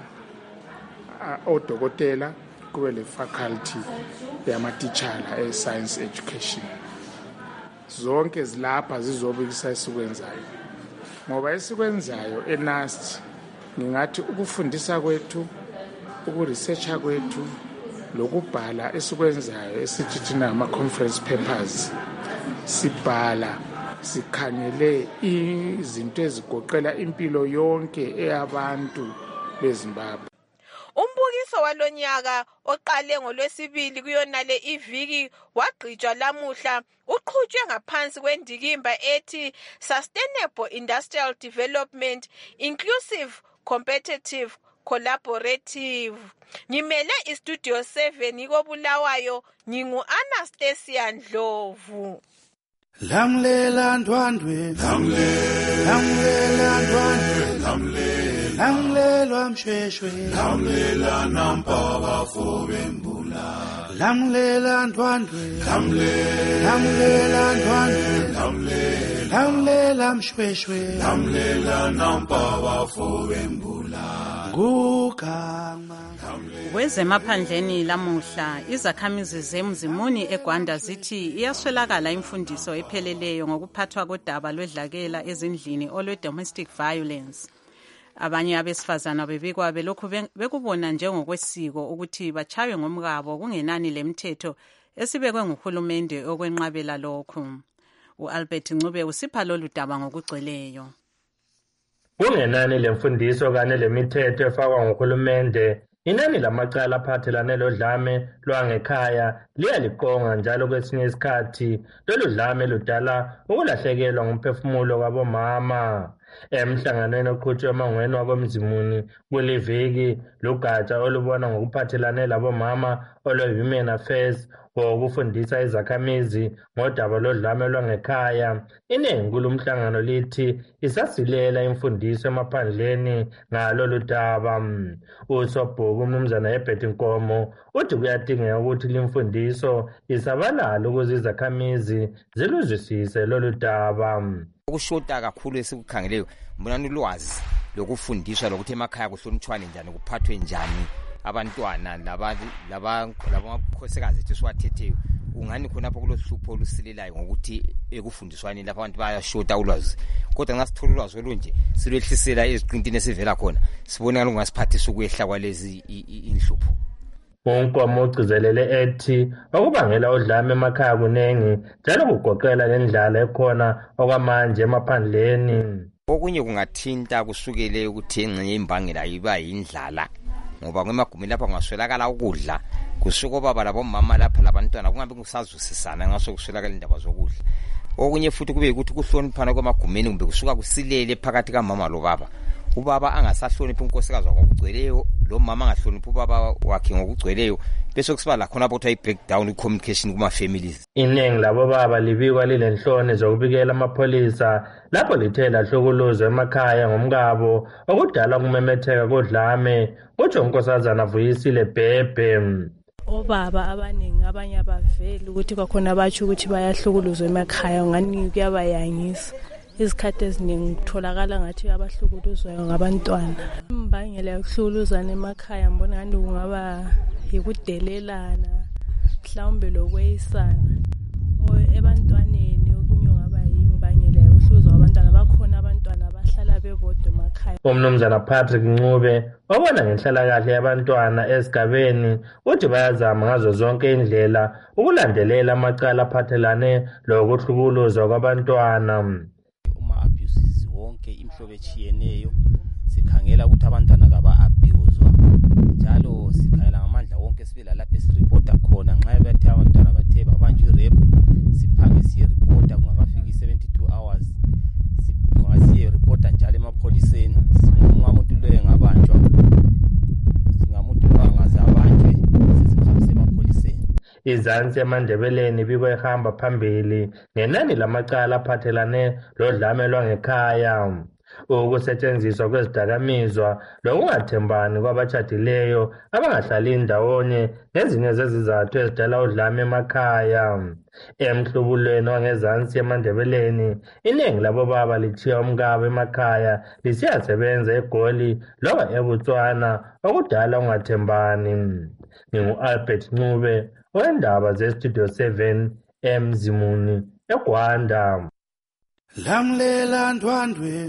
odokotela, kule faculty yama teacher e science education. Zonke zilapha zizobukisa esikwenzayo ngoba esikwenzayo eNUST ngingathi ukufundisa kwethu ukuresearcha kwethu lokubhala esikwenzayo esithi thina ama conference papers sibhala sikhangele izinto ezigoqela impilo yonke eyabantu beZimbabwe. Umbukiso walonyaka oqale ngolwesibili kuyonale iviki wagqitshwa lamuhla uqhutshwe ngaphansi kwendikimba ethi Sustainable Industrial Development Inclusive Competitive Collaborative. Ngimele iStudio seven ikobulawayo ngingu Anastasia Ndlovu. Lamlela ndwandwe lamlela ndwandwe lamlela mshweshwe lamlela nampaba fobembula lamlela ndwandwe lamlela ndwandwe lamlela mshweshwe lamlela nampaba fobembula ngugama. Kwezemaphandleni lamuhla izakhamizi zemzimuni eGwanda zithi iyaswelakala imfundiso epheleleyo ngokuphathwa kodaba lwedlakela ezindlini olwe domestic violence. Abanye abesifazana bebikwa belokhu bekubona njengokwesiko ukuthi bachaywe ngomkabo kungenani lemithetho esibekwe nguhulumende okwenqabela lokhu. uAlbert Ncube usipha lolu daba ngokugcweleyo. Kungenani lemfundiso kanye lemithetho efakwa nguhulumende, inani lamacala aphathelane lodlame lwangekhaya liyaliqonga njalo kwesinye isikhathi lolu dlame ludala ukulahlekelwa ngumphefumulo kwabomama. Emhlanganweni oqhutshwe emangweni wakomzimuni kuliviki lugatsha olubona ngokuphathelane labomama olwe-Human Affairs ngokufundisa izakhamizi ngodaba lodlame lwangekhaya. Iningi kulumhlangano lithi isasilela imfundiso emaphandleni ngalolu daba. Usobhuku umnumzana Herbert Nkomo uthi kuyadingeka ukuthi limfundiso isabalale ukuze izakhamizi ziluzwisise lolu daba. Ukushoda kakhulu esikukhangeleyo mbonani ulwazi lokufundiswa lokuthi emakhaya kuhlonitshwane njani kuphathwe njani abantwana labantu labakhosikazi ethu siwathetheyo. Ungani khonapho kulohlupho olusilelayo ngokuthi ekufundiswane lapha abantu bayashoda ulwazi, kodwa nxa sithola ulwazi olunje silwehlisela eziqintini esivela khona sibone ngalungasiphathisa ukwehla kwalezi inhlupho. Unkomo ugcizelele ethi okubangela udlame emakhaya kunengi njalo kugoqela lendlala ekhona okwamanje emaphandleni. Okunye kungathinta kusukele ukuthi engxenye imbangela iba yindlala ngoba kwemagumeni lapha kungaswelakala ukudla kusuka obaba labomama lapha labantwana kungabe kusazwisisana ngaso kuswelakala indaba zokudla. Okunye futhi kube ukuthi kuhloniphana kwamagumeni kumbe kusuka kusilele phakathi kamama lobaba. Ubaba angasahloniphi unkosikazi ngokugcweleyo, lo mama angahloniphi ubaba wakhe ngokugcweleyo, bese kusiba la khona ukuthi i-breakdown i-communication kuma-families. Iningi labo baba libikwa lilenhloni zokubikela amapholisa lapho lithe lahlukuluzwa emakhaya ngomkabo okudala ukumemetheka kodlame, utsho unkosazana Vuyisile Bhebhe. Obaba abaningi abanye abaveli ukuthi kwakhona batsho ukuthi bayahlukuluzwa emakhaya ngani kuyabayangisa. Izikhathi eziningi kutholakala ngathi abahlukuluzwayo ngabantwana. Imbangela yokuhlukuluzana emakhaya mbona ngani kungaba yikudelelana, mhlawumbe lokweyisana. Ebantwaneni okunye ngaba yimbangela yokuhluzwa abantwana bakhona abantwana abahlala bebodwa emakhaya. Umnumzana Patrick Ncube obona ngenhlalakahle yabantwana esigabeni uthi bayazama ngazo zonke indlela ukulandelela amacala aphathelane lokuhlukuluzwa kwabantwana. Uma-abuses wonke imhlobo etshiyeneyo sikhangela ukuthi abantwana kaba-abuzwa, njalo sikhangela ngamandla wonke sibila lapho esiripota khona nxa bethe abantwana bathe babanjwa irep siphange siyeripota kungakafiki i-seventy-two hours, siyeripota njalo emapholiseni. Singamuntu loyo engabanjwa, singamuntu loyo angaze abanjwe, sesimhambise emapholiseni. Izansi eMandebeleni bikwe ehamba phambili ngenani lamacala aphathelane lodlame lwangekhaya, ukusetshenziswa kwezidakamizwa lokungathembani kwabatshadileyo abangahlali ndawonye ngezinye zezizathu ezidala udlame emakhaya. Emhlubulweni wangezansi eMandebeleni iningi labo baba lithiya umkabo emakhaya lisiyasebenza eGoli loba eBotswana okudala ungathembani. Ngingu-Albert Ncube wendaba ze-Studio seven eMzimuni eGwanda. Lamlela ndwandwe,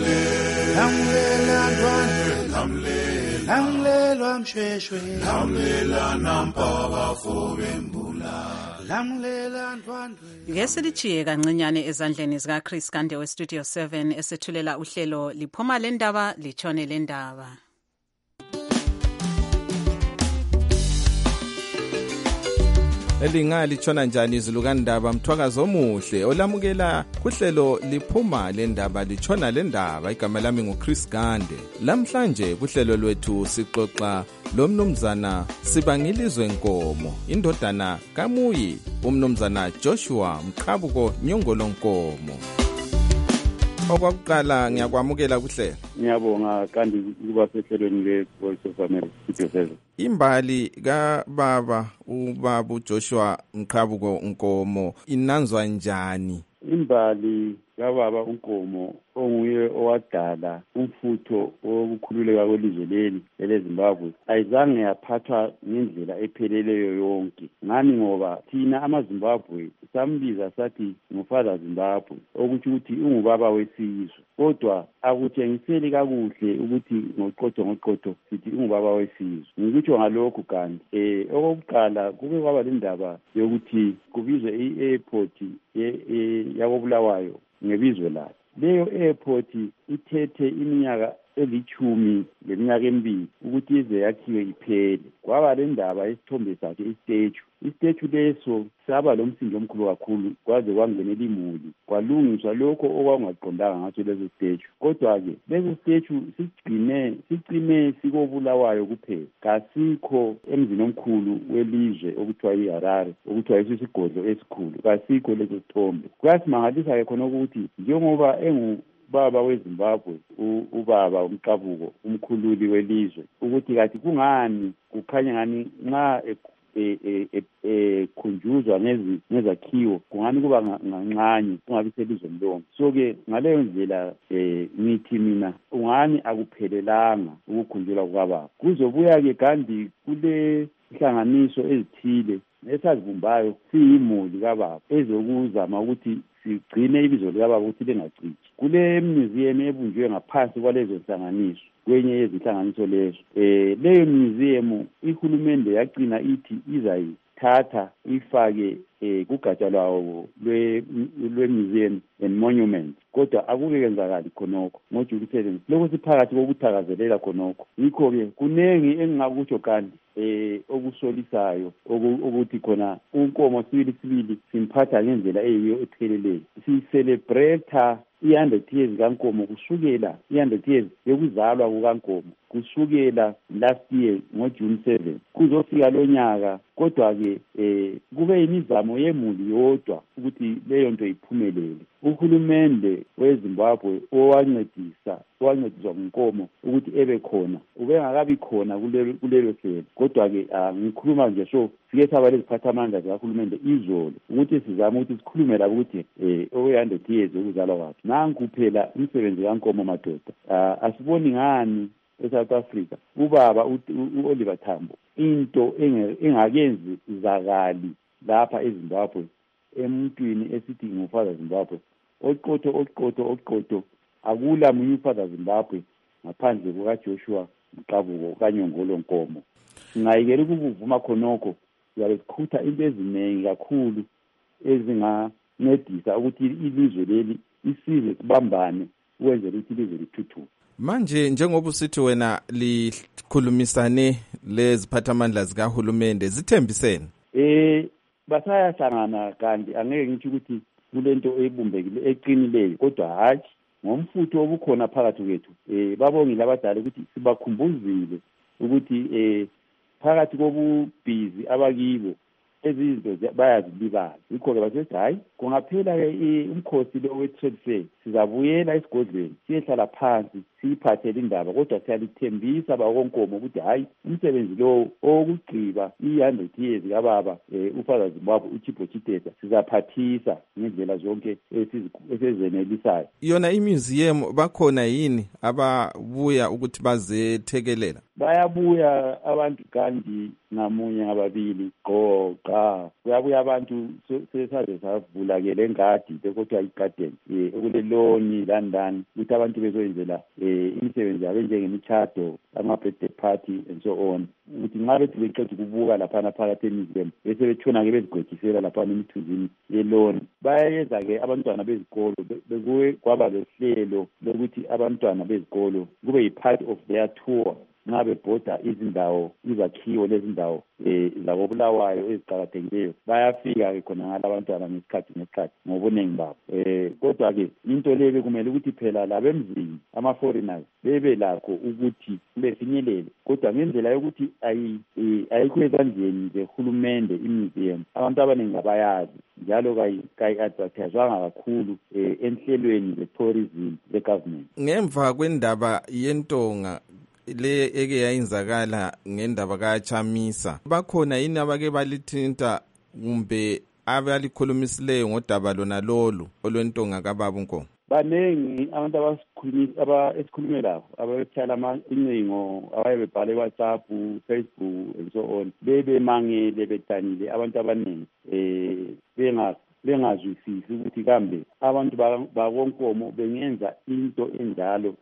lamlela ndwandwe, lamlela mshweshwe, lamlela nampaba fobembula, lamlela ndwandwe. Ngesilichiye kancinyane ezandleni zika Chris Kande we Studio seven esethulela uhlelo liphuma lendaba litshone lendaba. Elingali tshona njani izulu kandaba mthwakazi omuhle olamukela kuhlelo liphuma lendaba litshona lendaba. Igama lami nguChris Gande. Lamhlanje kuhlelo lwethu sixoxa lomnumzana Sibangilizwe Nkomo, indodana kaMuyi umnumzana Joshua Mqhabuko Nyongolo Nkomo. Okwakuqala ngiyakwamukela kuhlelo. Ngiyabonga kandi kuba sehlelweni le-Voice of America Studio seven. Imbali kababa ubaba uJoshua Mqhabuko Nkomo inanzwa njani? Imbali kababa uNkomo onguye owadala umfutho wokukhululeka kwelizwe leli eleZimbabwe ayizange yaphathwa ngendlela epheleleyo yonke. Ngani ngoba thina amaZimbabwe sambiza sathi ngufather Zimbabwe, okuthi ukuthi ungubaba wesizwe, kodwa akutshengiseli kakuhle ukuthi ngoqotho ngoqotho sithi ungubaba wesizwe. Ngikutsho ngalokhu kanti eh okokuqala kube kwaba lendaba yokuthi kubizwe i-airport yakobulawayo ngebizo layo. Leyo airport ithethe iminyaka elithumi leminyaka emibili ukuthi ize yakhiwe iphele. Kwaba le ndaba isithombe sakhe istatue. Istatue leso saba lomsindo omkhulu kakhulu kwaze kwangenela imuli, kwalungiswa lokho okwangaqondanga ngaso leso statue. Kodwa-ke leso statue sigcine sigcine sikobulawayo kuphela, kasikho emzini omkhulu welizwe okuthiwa iHarare, okuthiwa isisigodlo esikhulu, kasikho leso sithombe. Kuyasimangalisa-ke khona ukuthi njengoba engu baba weZimbabwe ubaba uMqhabuko umkhululi welizwe, ukuthi kathi kungani kukhanya ngani nxa ekhunjuzwa ngezakhiwo kungani kuba ngancane kungabi selizweni lonke. So-ke ngaleyo ndlela ngithi mina ungani akuphelelanga ukukhunjulwa kukababa. Kuzobuya-ke kandi kule nhlanganiso ezithile esazibumbayo siyimuli kababa ezokuzama ukuthi sigcine ibizo likababa ukuthi lingacithi. Kule museum ebunjwe ngaphansi kwalezo nhlanganiso kwenye yezinhlanganiso lezo, eh leyo museum ihulumende yagcina ithi uyayithatha uyifake eh kugatsha lwawo lwe museum and monument kodwa akuke kwenzakala khonokho ngoJuli seventh lokho siphakathi kokuthakazelela khonokho yikho ke kunengi engingakutsho kanti eh okusolisayo ukuthi khona unkomo sibili sibili simphatha ngendlela eyiyo epheleleyo si celebrate one hundred years kankomo kusukela one hundred years yokuzalwa kukankomo kusukela last year ngoJune seventh kuzofika lonyaka kodwa ke eh kube imizamo yemuli yodwa ukuthi leyo nto iphumelele uhulumende weZimbabwe owancedisa owancediswa ngenkomo ukuthi ebe khona ubengakabi khona kulelo kulelo hlelo kodwa ke ngikhuluma nje so sike saba leziphathamandla zikahulumende izolo ukuthi sizama ukuthi sikhulume la ukuthi eh one hundred years ukuzalwa kwakhe nanku phela umsebenzi kankomo madoda asiboni ngani eSouth Africa ubaba uOliver Tambo into engakenzi izakali lapha eZimbabwe emuntwini esithi ngufather Zimbabwe oqotho oqotho oqotho akula munye ufather Zimbabwe ngaphandle kukaJoshua Mqabuko kanyongolo Nkomo ngayikela ukuvuma khonokho yabe sikhutha into eziningi kakhulu ezingancedisa ukuthi ilizwe leli isize sibambane ukwenzela ukuthi ilizwe lithuthuke. Manje njengoba usithi wena likhulumisane leziphathamandla zikahulumende zithembisene eh basayahlangana kanti angeke ngithi ukuthi kulento ebumbekile eqinileyo kodwa hayi ngomfutho obukhona phakathi kwethu eh babongile abadala ukuthi sibakhumbuzile ukuthi eh phakathi kobubhizi abakibo ezinto bayazilibala yikho ke basethi hayi kungaphela ke umkhosi lo we-trade fair sizabuyela esigodlweni siyehlala phansi siyiphathele indaba kodwa siyalithembisa bakonkomo ukuthi hayi umsebenzi lo okugqiba one hundred years kababa ufather Zimbabwe uChipho Chitesa sizaphathisa ngendlela zonke esizenelisayo. Yona imuseum bakhona yini ababuya ukuthi bazethekelela? Bayabuya abantu kandi ngamunye ngababili qoqa kuyabuya abantu sesaze savula ke lengadi bekuthiwa igarden eh ekuleloni landani ukuthi abantu bezoyenzela eh imisebenzi yabo njengemithado ama-birthday party and so on ukuthi nxa bethi beqeda ukubuka laphana phakathi emuseum bese bethona ke bezigwejisela laphana emithunzini yeloni bayenza ke abantwana bezikolo bekuwe kwaba lehlelo lokuthi abantwana bezikolo kube yi-part of their tour nxa bebhoda izindawo izakhiwo lezindawo eh zabobulawayo eziqakathekileyo bayafika ke khona ngala abantwana ngesikhathi ngesikhathi ngobuningi babo eh kodwa ke into le bekumele ukuthi phela labemzini ama foreigners bebe lakho ukuthi befinyelele kodwa ngendlela yokuthi ayi ayikho ezandleni zehulumende imuseum abantu abaningi abayazi njalo kayi kayi advertiswanga kakhulu enhlelweni ze-tourism ze-government. Ngemva kwendaba yentonga le eke yayenzakala ngendaba kaChamisa bakhona yini abake balithinta kumbe abalikhulumisileyo ngodaba lona lolu olwentonga kababa uNkomo? Banengi abantu abasikhulumisa abasikhulume labo ababethala ama incingo abayebebhale WhatsApp, Facebook and so on bebe mangele betanile abantu abaningi eh benga bengazwisisi ukuthi kambe abantu bakonkomo bengenza into enjalo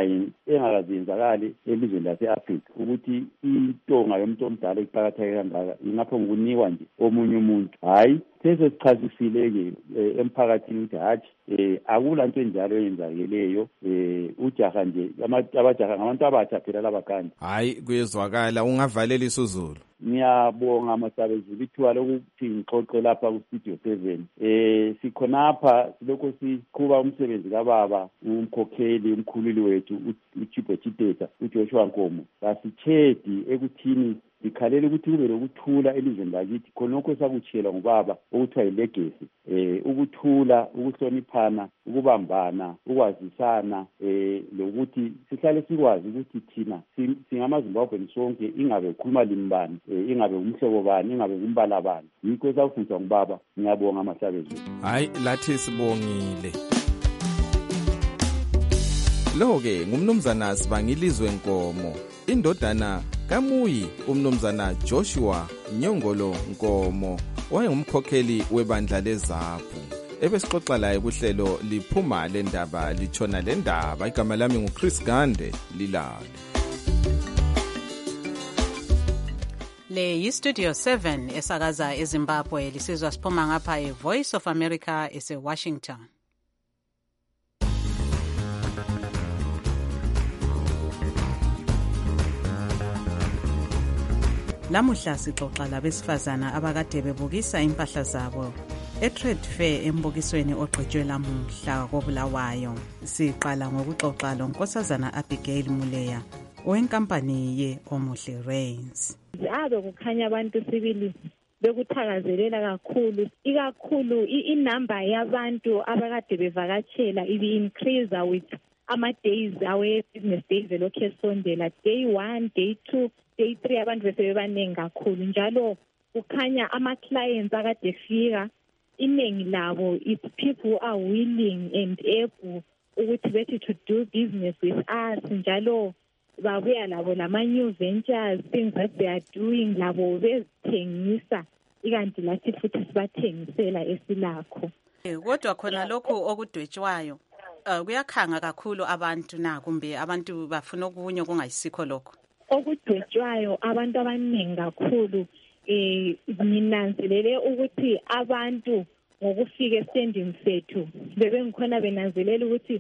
engakazenzakali elizweni lase-Afrika ukuthi intonga yomuntu omdala iqakatheke kangaka ingapho ngokunikwa nje omunye umuntu hayi sesesichazisile-ke emphakathini ukuthi hathi um akula nto enjalo eyenzakeleyo um ujaha nje abajaha ngabantu abatsha phela laba kanti hayi kuyezwakala ungavalela isuzulu. Ngiyabonga Masabezulu ithuba lokuthi ngixoxe lapha ku-Studio seven. Eh sikhonapha silokho siqhuba umsebenzi kababa umkhokheli umkhululi wethu uChipho Chitesa uJoshua Nkomo. Basithedi ekuthini ikhalela ukuthi kube lokuthula elizweni lakithi khonokho sakutshela ngubaba okuthiwa yilegacy eh ukuthula ukuhloniphana ukubambana ukwazisana eh lokuthi sihlale sikwazi ukuthi thina singamaZimbabwe sonke ingabe ukhuluma limbani ingabe umhlobo bani ingabe umbala bani yikho sakufundiswa ngubaba. Ngiyabonga Masabezulu. Hayi lathi sibongile. Lo-ke ngumnumzana Sibangilizwe Nkomo indodana kaMuyi umnumzana Joshua Nyongolo Nkomo wayengumkhokheli webandla leZaphu. Ebesixoxa laye kuhlelo liphuma lendaba litshona lendaba. Igama lami nguChris Gande lilale. Le yi-Studio seven esakaza eZimbabwe lisizwa siphuma ngapha e-Voice of America ese-Washington. Lamuhla sixoxa labesifazana abakade bebukisa impahla zabo e-Trade Fair embukisweni ogqitshwe lamuhla koBulawayo. Siqala ngokuxoxa loNkosazana Abigail Muleya owenkampani ye-Omuhle Rains. Ave kukhanya abantu sibili bekuthakazelela kakhulu, ikakhulu inamba yabantu abakade bevakatshela ibi-increase with ama-days awe-business days elokhu esondela. Day one, day two, day three abantu besebebaningi kakhulu, njalo kukhanya ama-clients akade fika iningi labo it's people who are willing and able ukuthi bethi to do business with us, njalo babuya labo lama-new ventures, things that they are doing, labo bezithengisa ikanti lathi futhi sibathengisela esilakho. Kodwa khona lokhu okudwetshwayo uh, kuyakhanga kakhulu abantu na kumbe abantu bafuna okunye kungayisikho lokho okudwetshwayo abantu abaningi kakhulu. Eh, nginanzelele ukuthi abantu ngokufika esending sethu bebengikhona benanzelela ukuthi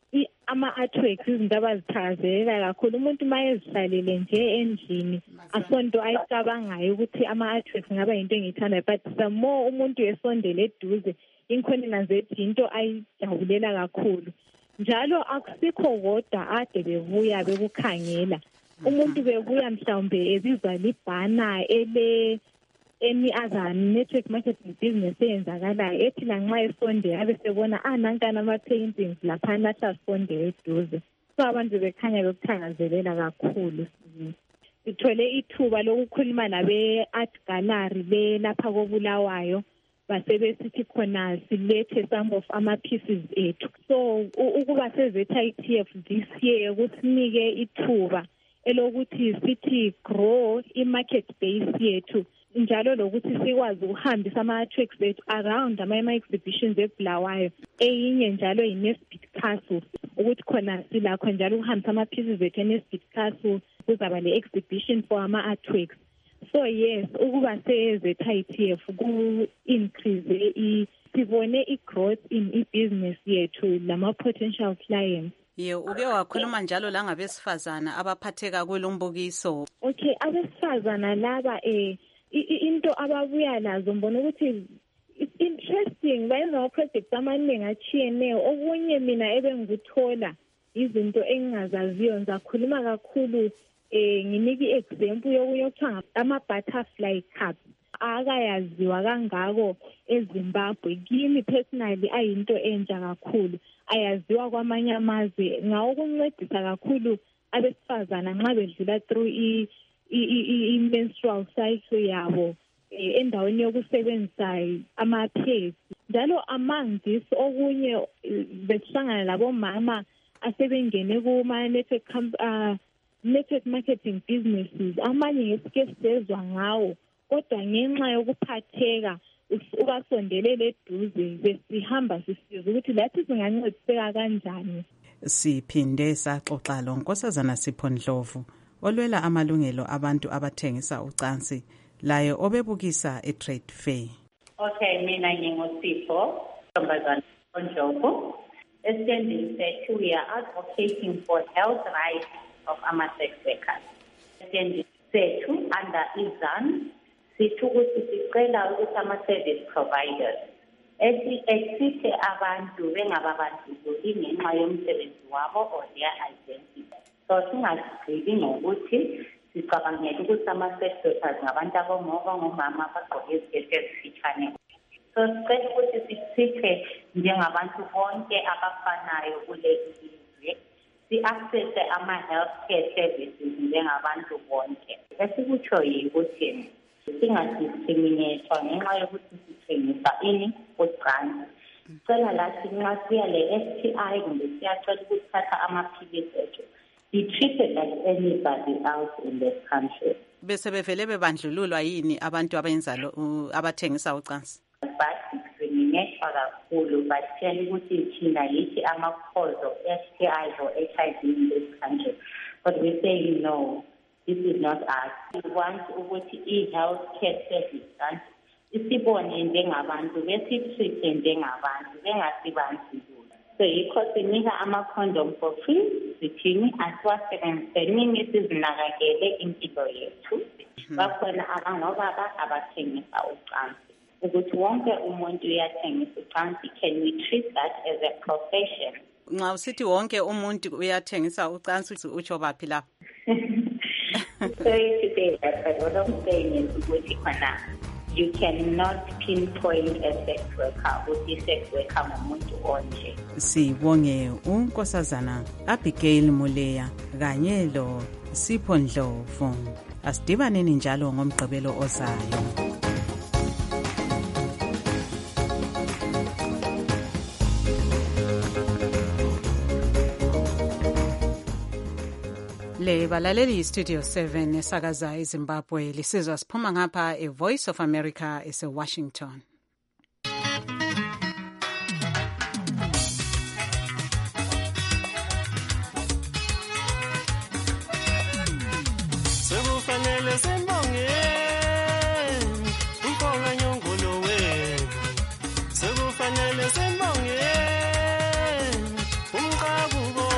ama-artworks izinto abazithakazelela kakhulu. Umuntu uma ezihlalele nje endlini asonto ayicabangayo ukuthi ama-artworks ngaba yinto engiyithandayo, but the more umuntu esondele eduze inkhona nanzethi into ayijabulela kakhulu. Njalo akusikho kodwa ade bebuya bekukhangela. Umuntu bebuya mhlawumbe ezizwa libhana ele any other network marketing business eyenzakalayo ethi lanxa esondela abe sebona ah nankana ama-paintings laphana asasondela eduze. So abantu bekhanya bekuthakazelela kakhulu. Sithole ithuba lokukhuluma nabe-art gallery le lapha koBulawayo, basebesithi khona silethe some of ama-pieces ethu. So ukuba se-Z I T F this year kusinike ithuba elokuthi sithi grow i-market base yethu, njalo lokuthi sikwazi ukuhambisa ama-tracks ethu around ama-exhibitions eBulawayo. Eyinye njalo yi-Nesbit Castle, ukuthi khona silakho njalo ukuhambisa ama-pieces ethu e-Nesbit Castle, kuzaba le-exhibition for ama-artworks. So yes, ukuba se-Z I T F ku-increase, sibone i-growth in i-business yethu lama-potential clients. Ye uke wakhuluma njalo la ngabesifazana abaphatheka kulombukiso. Okay, abesifazana laba eh into ababuya nazo mbona ukuthi it's interesting, bayenza ama-projects amaningi achiyeneyo. Okunye mina ebengikuthola izinto engingazaziyo, ngizakhuluma kakhulu eh nginiki i-example yokunye okuthiwa ama-butterfly cups. Akayaziwa kangako eZimbabwe. Kimi personally ayinto entsha kakhulu, ayaziwa kwamanye amazwe. Ngawokuncedisa kakhulu abesifazana nxa bedlula through i-menstrual cycle yabo endaweni yokusebenzisa ama-pads. Njalo among this okunye besihlangana labomama asebengene kuma-network uh, network marketing businesses. Amanye ngesike sezwa ngawo, kodwa ngenxa yokuphatheka ubasondelele eduze besihamba sisiza ukuthi lathi singancediseka kanjani. Siphinde saxoxa loNkosazana Sipho Ndlovu olwela amalungelo abantu abathengisa ucansi, laye obebukisa e-Trade Fair. Okay, mina ngingusipho Ntombazana Ndlovu. Esending sethu we are advocating for health rights of ama-sex workers. Esending sethu under izan sithi ukuthi sicela ukuthi ama-service providers esithe abantu bengababandlululi ngenxa yomsebenzi wabo or their identity. So singasigqibi ngokuthi sicabangela ukuthi ama-sex workers ngabantu abongoko ngomama abagqoke iziketi ezifitshane. So sicela ukuthi sithe njengabantu bonke abafanayo kule izwe si-accesse ama-healthcare services njengabantu bonke. Esikutsho yikuthi singadiscriminatwa ngenxa yokuthi sithengisa ini ucansi. Sicela lathi nxa siya le-S T I kumbe siyacela ukuthatha amaphilisi ethu, be treated like anybody else in this country. Bese bevele bebandlululwa yini abantu abenza abathengisa ucansi? Badiscriminatwa kakhulu, batshela ukuthi thina yithi ama-cause of S T Is or H I V in this country. But we say no. This is not us. We want ukuthi i-health care service isibone njengabantu besitreat njengabantu bengasibandlulula. So yikho sinika ama-condom for free, sithini asiwasebenzisenini sizinakekele impilo yethu. Bakhona abangobaba abathengisa ucansi. Ukuthi wonke umuntu uyathengisa ucansi. Can we treat that as a profession? Nxa usithi wonke umuntu uyathengisa ucansi utsho baphi lapho? Sorry to say that, but what I'm saying is ukuthi khona you cannot pinpoint a sex worker ukuthi sex worker ngumuntu onje. Sibonge unkosazana Abigail Muleya kanye lo Sipho Ndlovu. Asidibaneni njalo ngomgqibelo ozayo. Le balaleli Studio seven esakaza eZimbabwe lisizwa siphuma ngapha e Voice of America ese Washington. Sekufanele sembonge ukhona nyongolo wenu. Sekufanele sembonge umqabuko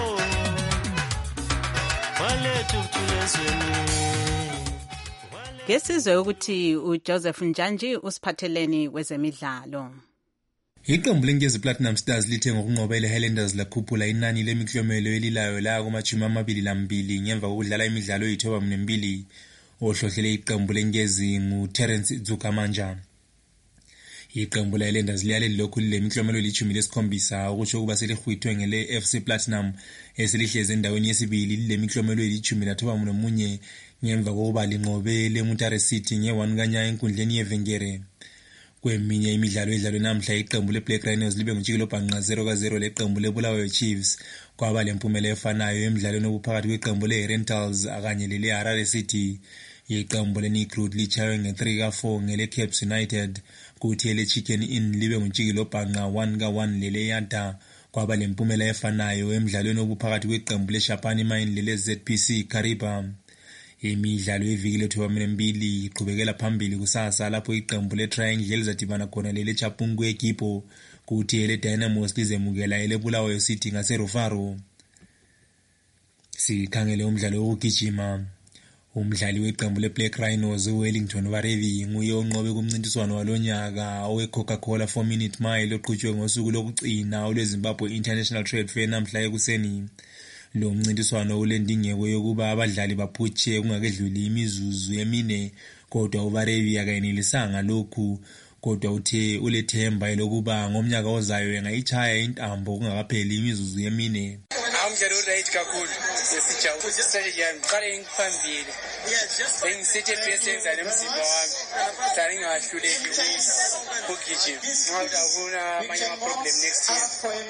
Ngesizwe ukuthi uJoseph Njanji usiphatheleni kwezemidlalo. Iqembu lenkezi Platinum Stars lithe ngokunqobela Highlanders lakhuphula inani lemiklomelo elilayo la kumajumi amabili lambili ngemva kokudlala imidlalo eyithoba mbili ohlohlele iqembu lenkezi nguTerence Dzukamanja. Iqembu la Highlanders liyale lokhu lemiklomelo elithumi lesikhombisa ukusho ukuba selihwithwe ngele F C Platinum eselihleze endaweni yesibili lemiklomelo elithumi lathoba nomunye ngemva kokuba linqobe leMutare City nge-one kanya enkundleni yeVengere. Kweminye imidlalo edlalwe namhla iqembu leBlack Rhinos libe ngutshikilo bhanqa zero ka zero leqembu leBulawayo Chiefs kwaba lempumela efanayo emidlalweni obuphakathi kweqembu leRentals akanye leleHarare City. Iqembu leNigrud lichaywe nge-three ka four ngeleCaps United kuthi eleChicken Inn libe ngutshikilo bhanqa one ka one leleYanta kwaba lempumela efanayo emidlalweni obuphakathi kweqembu leShapani Mine leleZ P C Kariba. Imidlalo eviki lethoba mbili iqhubekela phambili kusasa lapho iqembu leTriangle lizadibana khona leleChapungu eGipo kuthi eleDynamos lizemukela eleBulawayo City ngaseRufaro. Sikhangele umdlalo wokugijima. Umdlali weqembu leBlack Rhinos uWellington Varevi nguye onqobe kumncintiswano walonyaka oweCoca-Cola four minute mile oqhutshwe ngosuku lokugcina olweZimbabwe International Trade Fair namhla ekuseni. Lo mncintiswano ulendingeko yokuba abadlali baphutshe kungakedluli imizuzu emine kodwa uVarevi akayenelisanga lokhu kodwa uthe ulethemba lokuba ngomnyaka ozayo engayichaya intambo kungakapheli imizuzu emine. Umdlalo uright kakhulu sesijawu futhi strategy yami qale ngiphambili bengisithe bese enza nemzimba wami dali ngahluleki ukugijima ngoba akuna amanye ama problem next year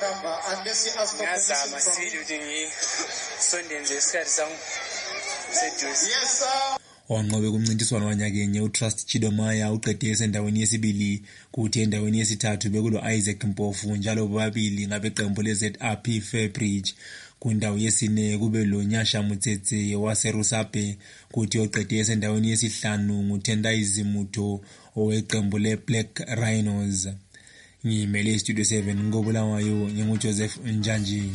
ngazama sili ukuthi ngisondenze isikhathi sami seduze. Onqobe kumncintiswano wanyakenye uTrust Chidomaya uqede esendaweni yesibili kuthi endaweni yesithathu bekulo Isaac Mpofu njalo bobabili ngabeqembu leZ R P Fairbridge. Kundawo yesine kube lo Nyasha Mutsetse waseRusape kuthi oqede esendaweni yesihlanu nguTendai Zimuto oweqembu leBlack Rhinos. Ngimele Studio seven ngobulawayo nginguJoseph Njanji.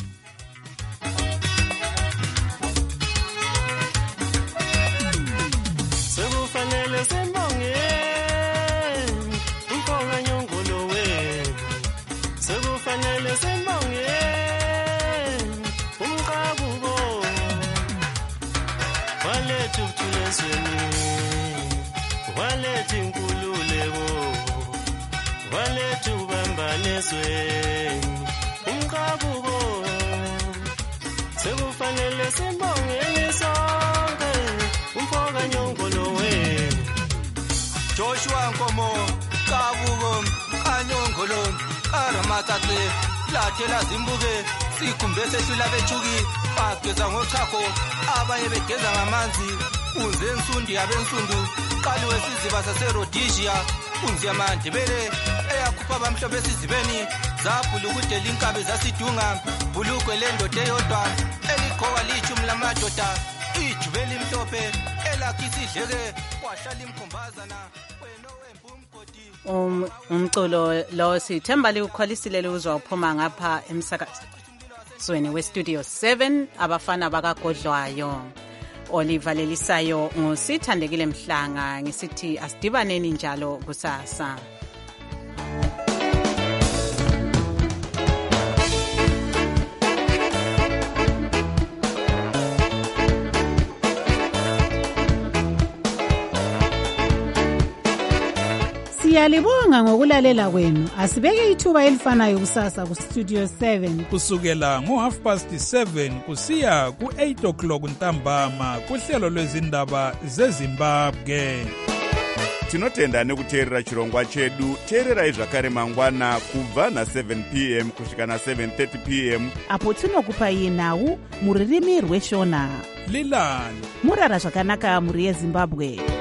Sekufanele simbongeni sonke umfoka nyongolo wenu Joshua Nkomo Kabuko Kanyongolo Aramatate lathela zimbuke sikhumbe sesila bethuki bageza ngochakho abanye begeza ngamanzi unze nsundi yabensundu qali wesiziba saseRhodesia unzi yamandebele eyakhupha abamhlophe esizibeni zabhula ukudela inkabe zasidunga bulukwe lendoda eyodwa eligqoka lichumi lamadoda ijubeli mhlophe Um umculo lo sithemba liwukholisile uzwa uphuma ngapha emsakazweni we-studio seven abafana bakagodlwayo Oliver Lelisayo ngusithandekile Mhlanga ngisithi asidibaneni njalo kusasa. Siyalibonga ngokulalela kwenu. Asibeke ithuba elifanayo kusasa ku Studio seven kusukela ngo half past seven kusiya ku eight o'clock ntambama kuhlelo lwezindaba zeZimbabwe. Tinotenda nekuteerera chirongwa chedu. Teererai zvakare mangwana kubva na seven p m kusvika na seven thirty p m apo tinokupai nhau muririmi rweshona. Lilani murara zvakanaka muri yeZimbabwe.